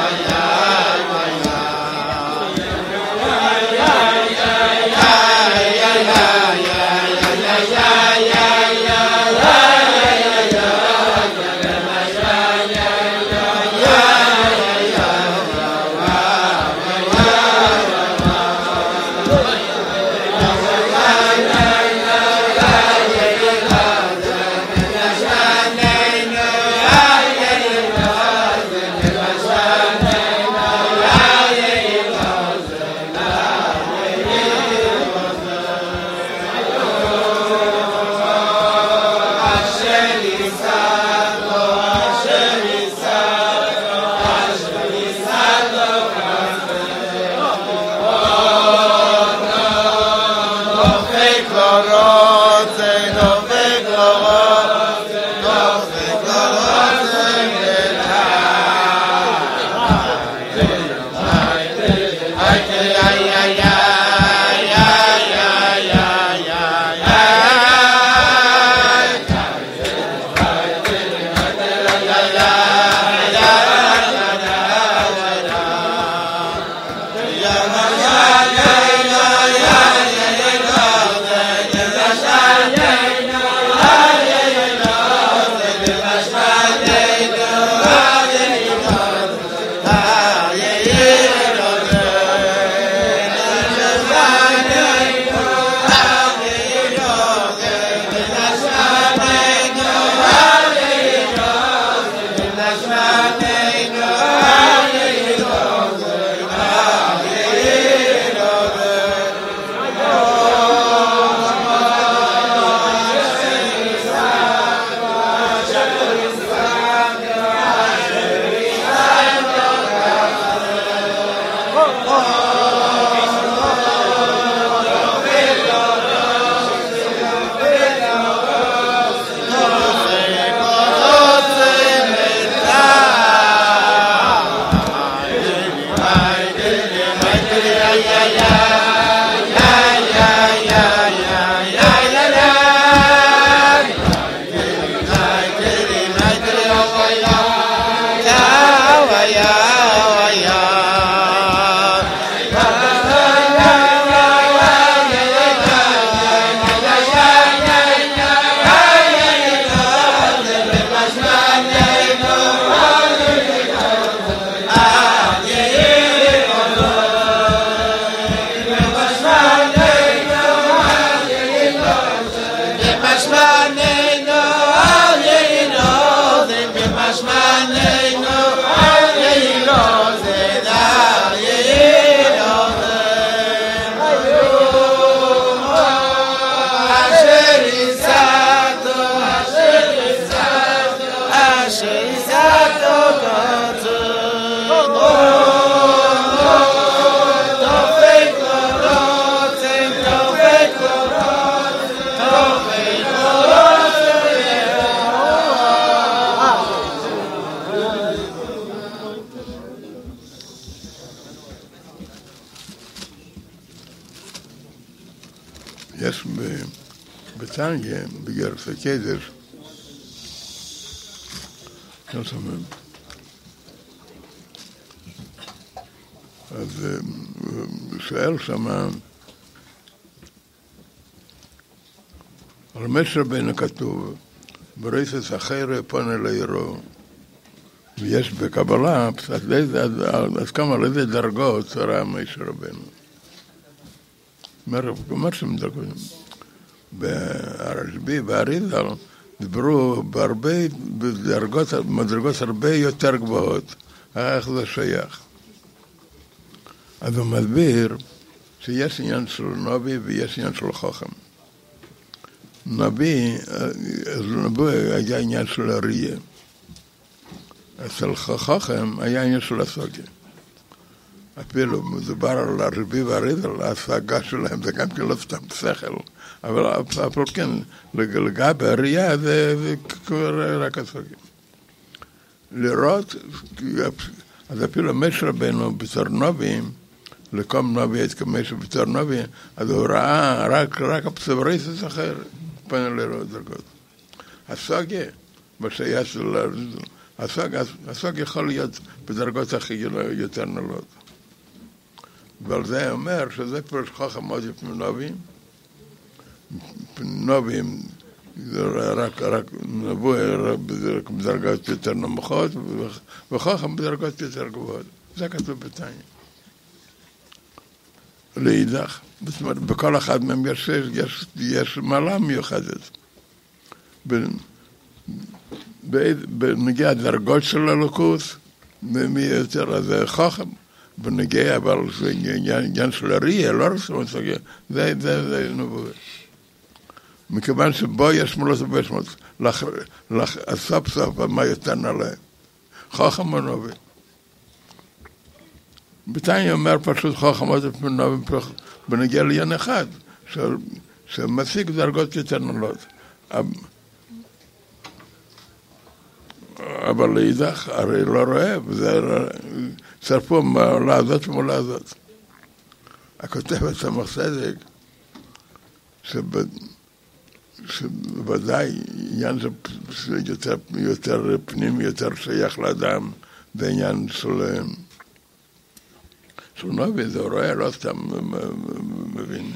[SPEAKER 1] יש בטניה, בגרסה קדש, לא שומעים. אז הוא שואל שמה, על משה רבנו כתוב, בריסס אחרי פונה לעירו, ויש בקבלה, אז כמה על איזה דרגות צרה משה רבנו. אומר שם דרגות, ברשב"י, באריזל, דיברו בהרבה, בדרגות, מדרגות הרבה יותר גבוהות. איך זה שייך? אז הוא מסביר שיש עניין של נביא ויש עניין של חכם. נביא, נביא היה עניין של הראייה. אצל חכם היה עניין של הסוגיה. אפילו מדובר על הרבי והרידל, ההשגה שלהם זה גם כן לא סתם שכל, אבל אפילו כן, לגבי הראייה זה כבר רק הסוגיה. לראות, אז אפילו משה רבנו בתור נביאים, לקום נביא את כמשה בתור נביא, אז הוא ראה רק, רק הפסבריסס אחר, פנה לראות דרגות. הסוגיה, מה שהיה של הרידל, הסוג יכול להיות בדרגות הכי יותר נעלות. ועל זה אומר שזה פרש חכם מאוד יפה מנובים. נובים זה רק, רק נבוא בדרגות יותר נמוכות, וחכם בדרגות יותר גבוהות. זה כתוב בתניא. להידך, זאת אומרת, בכל אחד מהם יש, יש, יש מעלה מיוחדת. בנגיע הדרגות של הלוקוס, מי יותר, אז זה חכם. בנגיע, אבל זה עניין של הראייה, לא רצון סוגיה, זה, זה, זה נבואה. מכיוון שבו יש מלות ובש מלות, הסוף סוף, מה יותר נעלה? חכם ונביא. בתניא אומר פשוט חכם ונביא, בנגיע לעניין אחד, שמשיג דרגות יותר נעלות. אבל להידך, הרי לא רואה, וזה צרפו מעלה הזאת ומעלה הזאת. הכותבת סמך צדק, שבוודאי עניין זה יותר, יותר פנים, יותר שייך לאדם, בעניין של, של נביא, זה רואה, לא סתם מבין.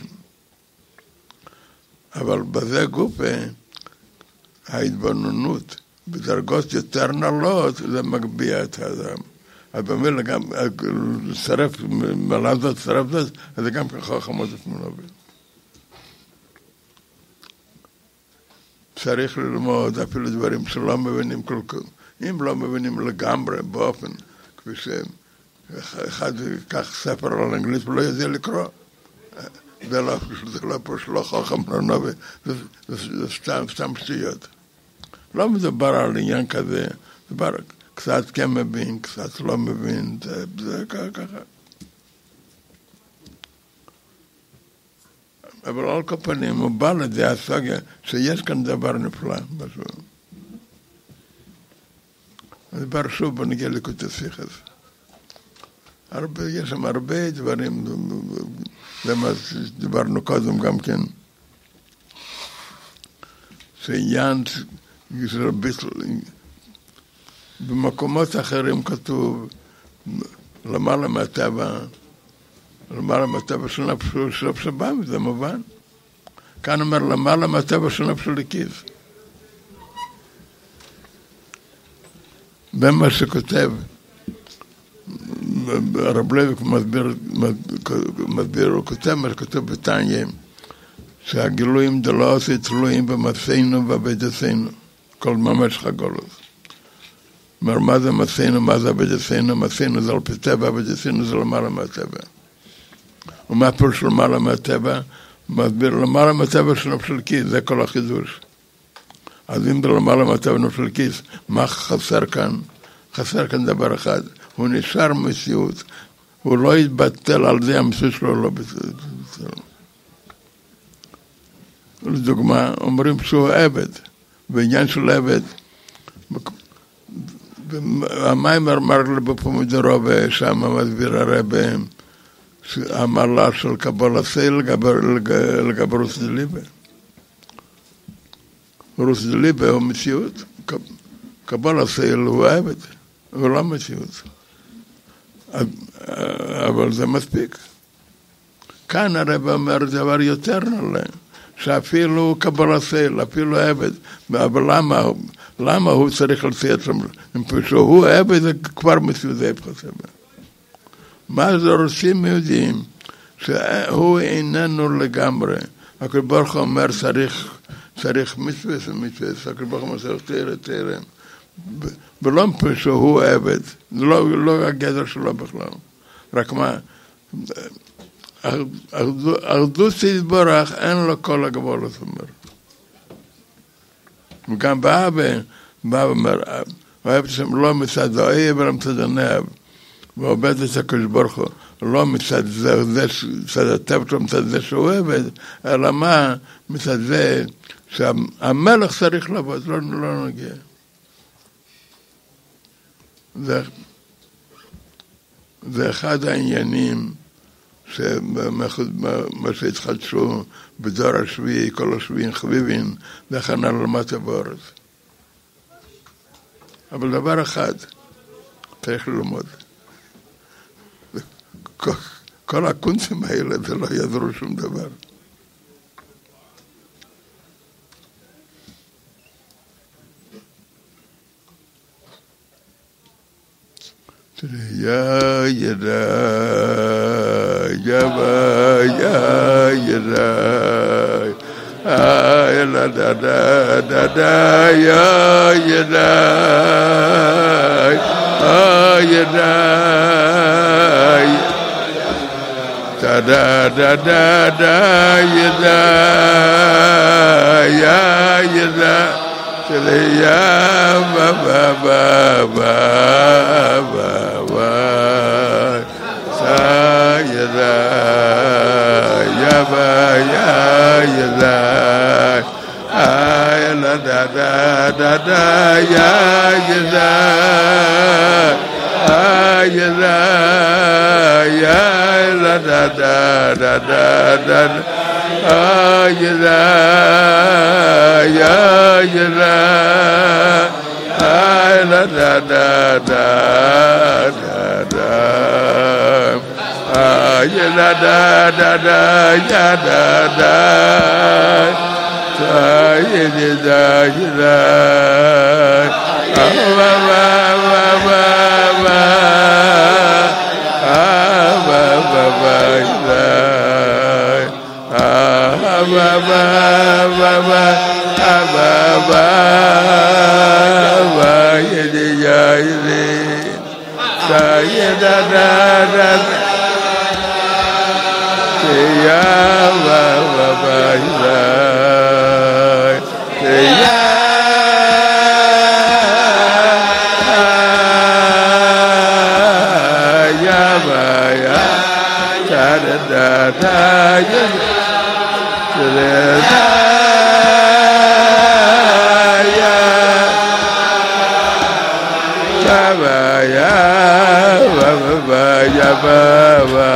[SPEAKER 1] אבל בזה גופה, ההתבוננות, בדרגות יותר נעלות, זה מגביה את האדם. אז במילה גם, לצרף, מעלה זאת, לצרף זאת, אז זה גם ככה חכמות את מנובים. צריך ללמוד אפילו דברים שלא מבינים כל כך. אם לא מבינים לגמרי, באופן, כפי שאחד ייקח ספר על אנגלית ולא יודע לקרוא. זה לא, זה לא פה שלא חכם לנובי, זה, זה, זה סתם, סתם שטויות. לא מדובר על עניין כזה, מדובר קצת כן מבין, קצת לא מבין, זה, זה ככה. אבל על כל פנים, הוא בא לידי הסוגיה שיש כאן דבר נפלא. מדבר שוב בנגיע ליקוטי שיחס. הרבה, יש שם הרבה דברים, למה דיברנו קודם גם כן, שעניין של ביטל, במקומות אחרים כתוב, למעלה מהטבע, למעלה מהטבע של נפשו, של נפשבם, זה מובן. כאן אומר, למעלה מהטבע של נפשו לכיס. במה שכותב, הרב לוי מסביר, מסביר, הוא כותב מה שכתוב בתניא, שהגילויים דלא עושה תלויים במעשינו ובעבודתנו, כל ממש חגולות. אומר, מה זה מעשינו, מה זה עבודתנו? מעשינו זה על פי טבע, עבודתנו זה למעלה מהטבע. ומה פירוש למעלה מהטבע? מסביר למעלה מהטבע של נפש של כיס, זה כל החידוש. אז אם זה למעלה מהטבע נפש של כיס, מה חסר כאן? חסר כאן דבר אחד. הוא נשאר מציאות, הוא לא יתבטל על זה, המציאות שלו לא בסדר. לדוגמה, אומרים שהוא עבד, בעניין של עבד, המיימר מרלה בפומדרו, ושם מסביר הרבה, המעלה של קבלה סייל לגבי רוס דליבה. רוס דליבה הוא מציאות, קבלה סייל הוא עבד, הוא לא מציאות. אבל זה מספיק. כאן הרב אומר דבר יותר נעלה, שאפילו קבלה סייל, אפילו עבד, אבל למה, למה הוא צריך לציית שם? שהוא עבד, זה כבר מציאות, זה יפחסם. מה זה רוצים יודעים? שהוא איננו לגמרי. הקדוש ברוך הוא אומר, צריך, צריך מצווה, זה מצווה, סקר ברוך מסר תרא תרא, ולא שהוא עבד, לא, לא הגדר שלו בכלל, רק מה, אחדות יתברך, אין לו כל הגבולות, אומר. וגם באבא, באבא אומר, אוהב שם לא מצד האויב, אלא מצד הנאב, ועובד את הקדוש ברוך הוא, לא מצד זה, זה מצד הטבע שלו, מצד זה שהוא עבד, אלא מה, מצד זה, שהמלך צריך לעבוד, לא, לא נגיע. זה, זה אחד העניינים מה שהתחדשו בדור השביעי, כל השביעים חביבים, והכנה למטה בארץ. אבל דבר אחד צריך ללמוד. כל, כל הקונצים האלה זה לא יעזרו שום דבר. יא ידה יבה יא ידה איי לה דה דה דה דה יא ידה איי ידה דה דה דה דה דה ידה יא ידה יא ba ba ba ba ba ba sa ya da ya ba ya ya da ay la da da da da ya ya da ay ya da ya la da da da da da ay ya da ya ya da ay la da da da da da ay la da da da ya da da ay da da ba ba ba ba ba ba ba ba ba ba ba ba ba ba ba yedi ya yedi sa yeda da da ya ba ba ba ya ya ya ba ya da da da ya da ya ba ba ya ba ba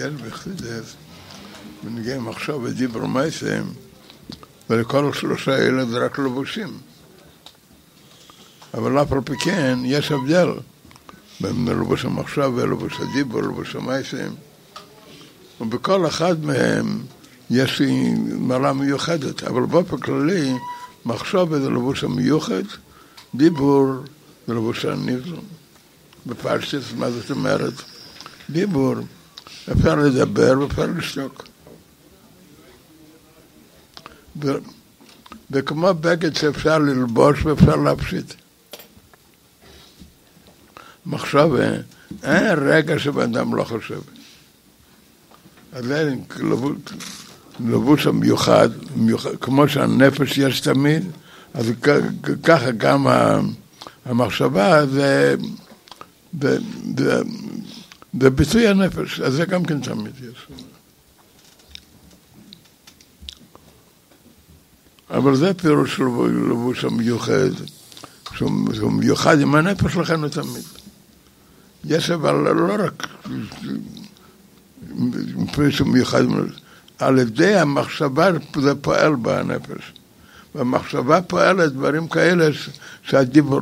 [SPEAKER 1] יש בחסידות, בנגיע מחשב ודיבר מייסים, ולכל שלושה האלה זה רק לבושים. אבל אף על פי כן יש הבדל בין לבוש המחשב ולבוש הדיבור, לבוש המייסים, ובכל אחד מהם יש לי מעלה מיוחדת, אבל באופן כללי מחשב זה לבוש המיוחד, דיבור זה לבוש הנבזל. בפשטות, מה זאת אומרת? דיבור, אפשר לדבר ואפשר לשתוק. ו... וכמו בגד שאפשר ללבוש ואפשר להפשיט. מחשבה, אין רגע שבן אדם לא חושב. אז זה לבוש, לבוש המיוחד, מיוחד, כמו שהנפש יש תמיד, אז ככה גם המחשבה זה, זה, זה, זה ביטוי הנפש, אז זה גם כן תמיד יש. אבל זה פירוש של לבוש המיוחד, שהוא מיוחד עם הנפש לכן הוא תמיד. יש אבל לא רק פירוש מיוחד, על ידי המחשבה זה פועל בנפש. והמחשבה פועלת דברים כאלה שהדיבור.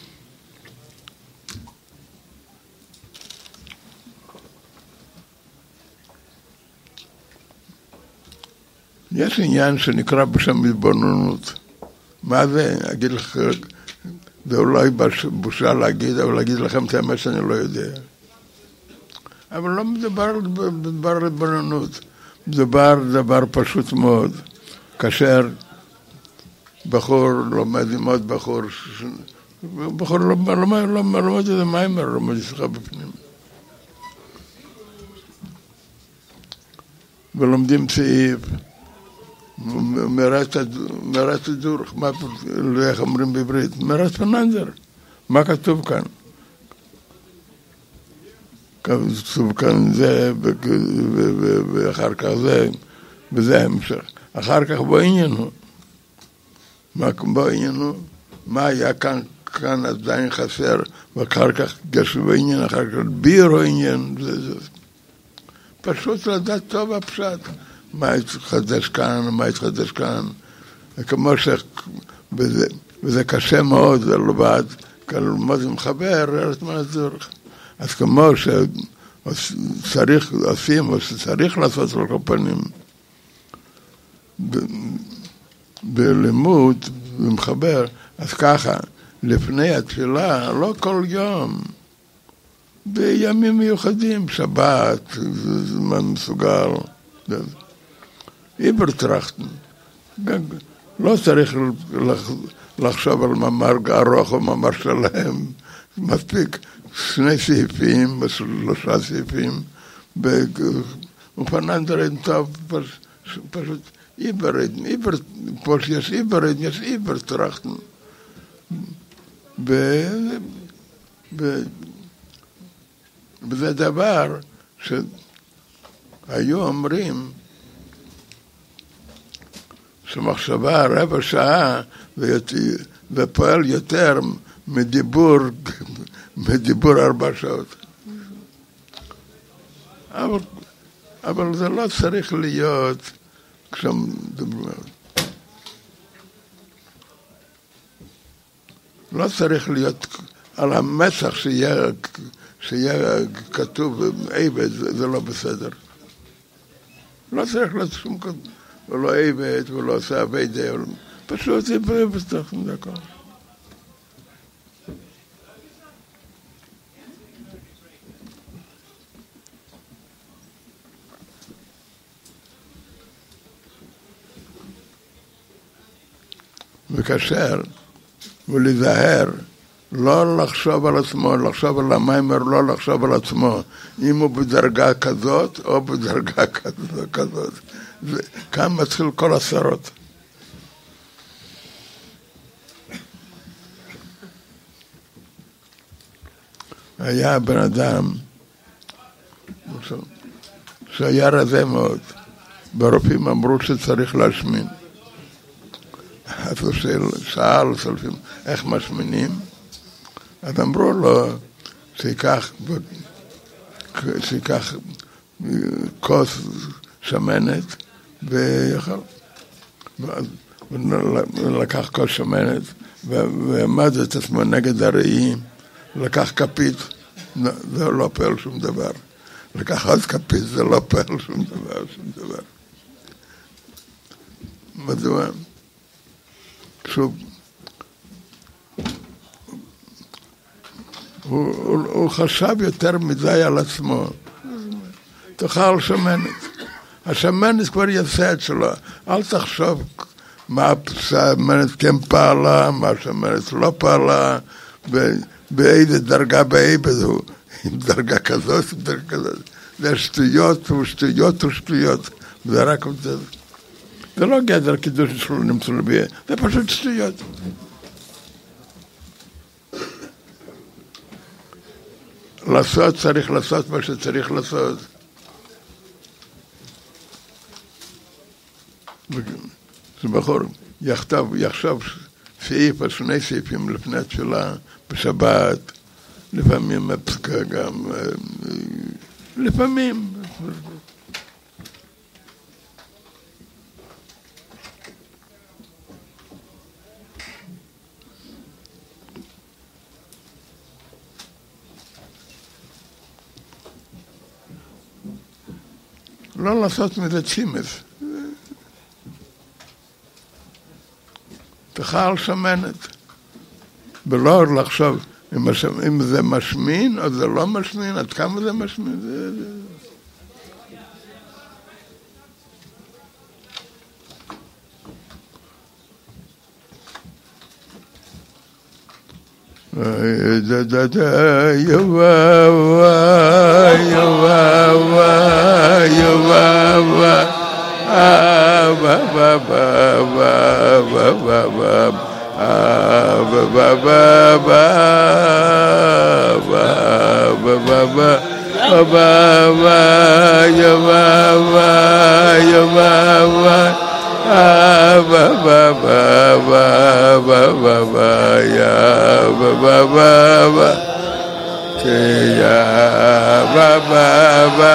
[SPEAKER 1] יש עניין שנקרא בשם התבוננות. מה זה? אגיד לך, זה אולי בושה להגיד, אבל להגיד לכם את האמת שאני לא יודע. אבל לא מדבר בדבר התבוננות. מדבר דבר פשוט מאוד. כאשר בחור לומד עם עוד בחור, בחור לומד איזה מיימר, לומד שיחה בפנים. ולומדים סעיף. מרת הדורך, איך אומרים בעברית? מרת פננדר. מה כתוב כאן? כתוב כאן זה, ואחר כך זה, וזה המשך. אחר כך בו עניינו. מה בו עניינו? מה היה כאן, כאן עדיין חסר, ואחר כך גשו בעניין, אחר כך בירו עניין. פשוט לדעת טוב הפשט. מה יתחדש כאן, מה יתחדש כאן. כמו ש... וזה, וזה קשה מאוד, זה לבד, כלומר זה מחבר, ארץ מן הדורך. אז כמו שצריך עושים, או שצריך לעשות על כל פנים, ב... בלימוד, ומחבר, אז ככה, לפני התפילה, לא כל יום, בימים מיוחדים, שבת, זמן מסוגל, איברטראכטן. לא צריך לחשוב על מאמר ארוך או מאמר שלהם. מספיק שני סעיפים, שלושה סעיפים, ופננדרין טוב, פשוט איברד, איברד, פה שיש איברד, יש איברטראכטן. וזה דבר שהיו אומרים, שמחשבה רבע שעה ופועל יותר מדיבור, מדיבור ארבע שעות. אבל, אבל זה לא צריך להיות כשמדברים. לא צריך להיות על המסך שיהיה, שיהיה כתוב עבד, זה לא בסדר. לא צריך להיות שום כתוב. ולא עבד, ולא עושה עבדה, פשוט זה ברב בסתוך, זה הכל. וכאשר, ולהיזהר, לא לחשוב על עצמו, לחשוב על המיימר, לא לחשוב על עצמו, אם הוא בדרגה כזאת, או בדרגה כזאת. כאן מתחיל כל הסרות. היה בן אדם שהיה רזה מאוד, ברופאים אמרו שצריך להשמין. אז הוא שאל לפעמים איך משמינים, אז אמרו לו שיקח, שיקח כוס שמנת ויאכל. ואז הוא לקח כוס שמנת ועמד את עצמו נגד הראי, לקח כפית, זה לא פועל שום דבר. לקח עוד כפית, זה לא פועל שום דבר, שום דבר. מדוע? שוב, הוא, הוא, הוא חשב יותר מדי על עצמו. תאכל שמנת. השמנת כבר יעשה את שלו. אל תחשוב מה השמנת כן פעלה, מה השמנת לא פעלה, באיזה דרגה באיבד הוא, עם דרגה כזאת, עם דרגה כזאת. זה שטויות ושטויות ושטויות. זה רק זה. זה לא גדר קידוש שלו נמצא לביאה, זה פשוט שטויות. לעשות צריך לעשות מה שצריך לעשות. זה בחור יכתב, יחשב סעיף, שני סעיפים לפני התפילה, בשבת, לפעמים הפסקה גם, לפעמים. לא לעשות מזה צימס. תאכל שמנת. ולא לחשוב אם, אם זה משמין או זה לא משמין, עד כמה זה משמין. זה, זה... da da da yo wa wa yo wa wa yo wa wa ah ba ba ba ba ba ba ba ah ba ba ba ba ba ba ba ba ba ba yo wa wa yo wa wa ah ba ba ba ba ba ba ba ya ba ba ba ba ya ba ba ba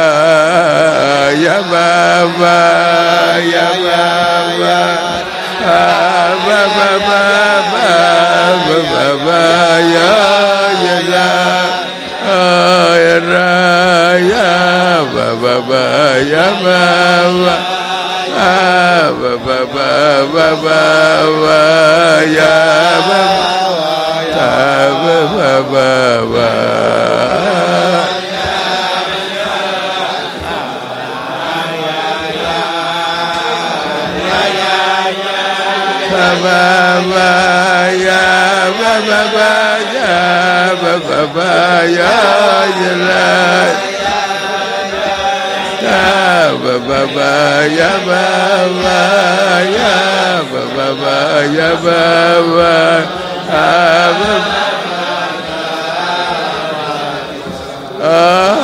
[SPEAKER 1] ya ba ba ya ba ba ah ba ba ba ba ba ba ba ya ya ya ah ya ya ba ba ba ya ba ba ah ba ba ba ba ba ba ya ba ba ba ba ba ba ba ya ba ba ba ya ba ba ba ya ya la ba ba ba ya ba ba ya ba ba ba ya ba ba ah